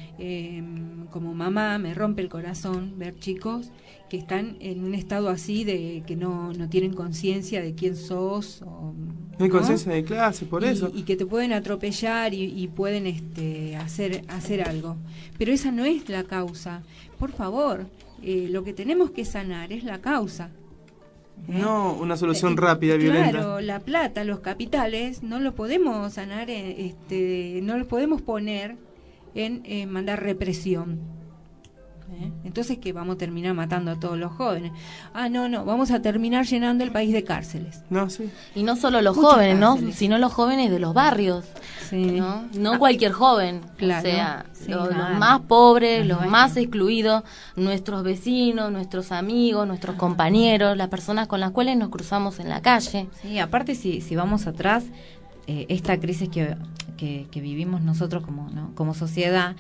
[SPEAKER 1] Como mamá me rompe el corazón ver chicos que están en un estado así de que no tienen conciencia de quién sos.
[SPEAKER 3] No hay conciencia de clase, por eso.
[SPEAKER 1] Y que te pueden atropellar y pueden hacer algo. Pero esa no es la causa. Por favor, lo que tenemos que sanar es la causa.
[SPEAKER 3] No una solución rápida, violenta.
[SPEAKER 1] Claro, la plata, los capitales, no lo podemos sanar, no lo podemos poner en mandar represión. Entonces, ¿qué? Vamos a terminar matando a todos los jóvenes. No, vamos a terminar llenando el país de cárceles.
[SPEAKER 3] No, sí.
[SPEAKER 2] Y no solo los
[SPEAKER 1] Muchas
[SPEAKER 2] jóvenes, ¿no?
[SPEAKER 1] cárceles.
[SPEAKER 2] Sino los jóvenes de los barrios.
[SPEAKER 1] Sí.
[SPEAKER 2] No cualquier joven.
[SPEAKER 1] Claro.
[SPEAKER 2] O sea,
[SPEAKER 1] Sí,
[SPEAKER 2] los
[SPEAKER 1] claro.
[SPEAKER 2] más pobres,
[SPEAKER 1] Ajá.
[SPEAKER 2] los más excluidos, nuestros vecinos, nuestros amigos, nuestros compañeros, las personas con las cuales nos cruzamos en la calle.
[SPEAKER 4] Sí, aparte si vamos atrás, esta crisis que vivimos nosotros como sociedad,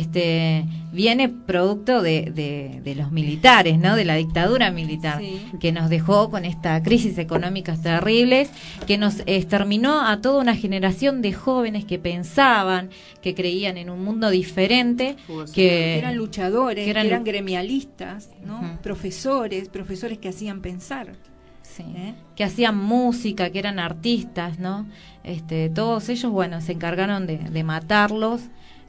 [SPEAKER 4] viene producto de los militares, ¿no? De la dictadura militar,
[SPEAKER 1] Sí.
[SPEAKER 4] que nos dejó con esta crisis económicas terribles, que nos exterminó a toda una generación de jóvenes que pensaban, que creían en un mundo diferente,
[SPEAKER 1] Que eran luchadores,
[SPEAKER 4] que
[SPEAKER 1] que
[SPEAKER 4] eran
[SPEAKER 1] eran profesores, ¿no?
[SPEAKER 4] Ujú.
[SPEAKER 1] Profesores que hacían pensar.
[SPEAKER 4] Sí. Que hacían música, que eran artistas, ¿no? Todos ellos, bueno, se encargaron de matarlos,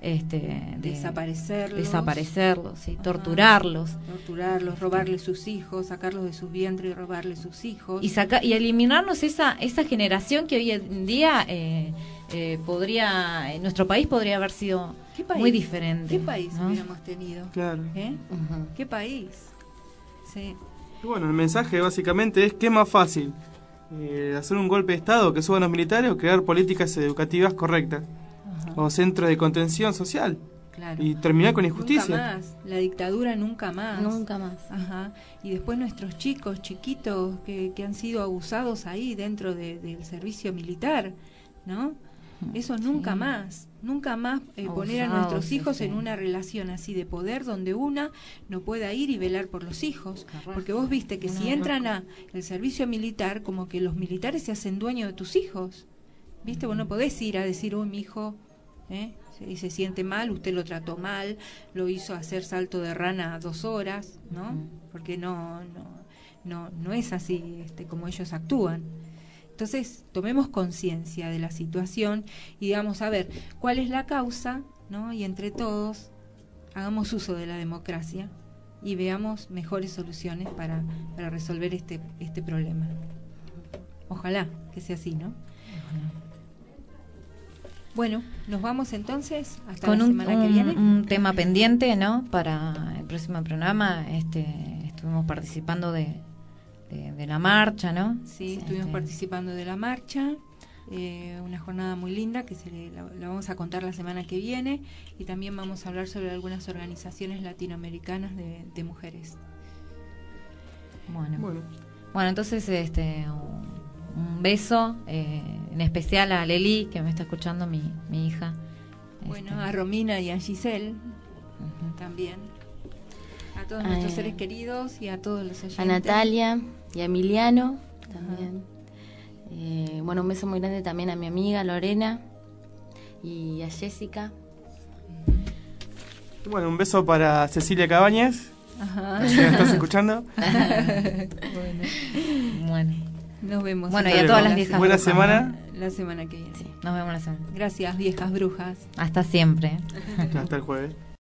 [SPEAKER 4] desaparecerlos, sí, torturarlos,
[SPEAKER 1] robarles sus hijos, sacarlos de su vientre y robarles sus hijos.
[SPEAKER 4] y eliminarnos esa generación que hoy en día nuestro país podría haber sido
[SPEAKER 1] ¿Qué país?
[SPEAKER 4] muy diferente.
[SPEAKER 1] ¿Qué país
[SPEAKER 4] ¿no?
[SPEAKER 1] hubiéramos tenido?
[SPEAKER 3] Claro.
[SPEAKER 1] ¿Qué país? Sí.
[SPEAKER 3] Y bueno, el mensaje básicamente es que es más fácil hacer un golpe de Estado que suban los militares o crear políticas educativas correctas o centros de contención social.
[SPEAKER 1] Claro.
[SPEAKER 3] Y terminar con injusticia.
[SPEAKER 1] Nunca más, la dictadura nunca más.
[SPEAKER 2] Nunca más.
[SPEAKER 1] Ajá. Y después nuestros chicos chiquitos que han sido abusados ahí dentro del servicio militar, ¿no? Eso nunca más poner a
[SPEAKER 4] Abusados,
[SPEAKER 1] nuestros hijos
[SPEAKER 4] sí.
[SPEAKER 1] en una relación así de poder donde una no pueda ir y velar por los hijos. Porque vos viste que si entran a el servicio militar, como que los militares se hacen dueños de tus hijos. ¿Viste? Vos no podés ir a decir, uy, mi hijo y se siente mal, usted lo trató mal, lo hizo hacer salto de rana 2 horas, ¿no? Porque no es así como ellos actúan. Entonces, tomemos conciencia de la situación y digamos, a ver, ¿cuál es la causa? ¿No? Y entre todos, hagamos uso de la democracia y veamos mejores soluciones para resolver este problema. Ojalá que sea así, ¿no? Bueno, nos vamos entonces hasta
[SPEAKER 4] Con
[SPEAKER 1] la semana que viene.
[SPEAKER 4] un tema pendiente, ¿no? Para el próximo programa, estuvimos participando de la marcha, ¿no?
[SPEAKER 1] Sí, estuvimos participando de la marcha, una jornada muy linda que la vamos a contar la semana que viene y también vamos a hablar sobre algunas organizaciones latinoamericanas de mujeres.
[SPEAKER 4] Bueno, entonces un beso en especial a Leli, que me está escuchando, mi hija.
[SPEAKER 1] Bueno, a Romina y a Giselle también. A todos nuestros seres queridos y a todos los oyentes.
[SPEAKER 2] A Natalia y a Emiliano también. Bueno, un beso muy grande también a mi amiga Lorena y a Jessica.
[SPEAKER 3] Bueno, un beso para Cecilia Cabañas.
[SPEAKER 1] Ajá.
[SPEAKER 3] Si me estás escuchando.
[SPEAKER 4] Bueno.
[SPEAKER 1] Nos vemos.
[SPEAKER 4] Bueno, y a todas las viejas
[SPEAKER 3] Buena
[SPEAKER 4] brujas,
[SPEAKER 3] semana.
[SPEAKER 1] La semana que viene.
[SPEAKER 4] Nos vemos la semana.
[SPEAKER 1] Gracias, viejas brujas.
[SPEAKER 4] Hasta siempre.
[SPEAKER 3] Hasta el jueves.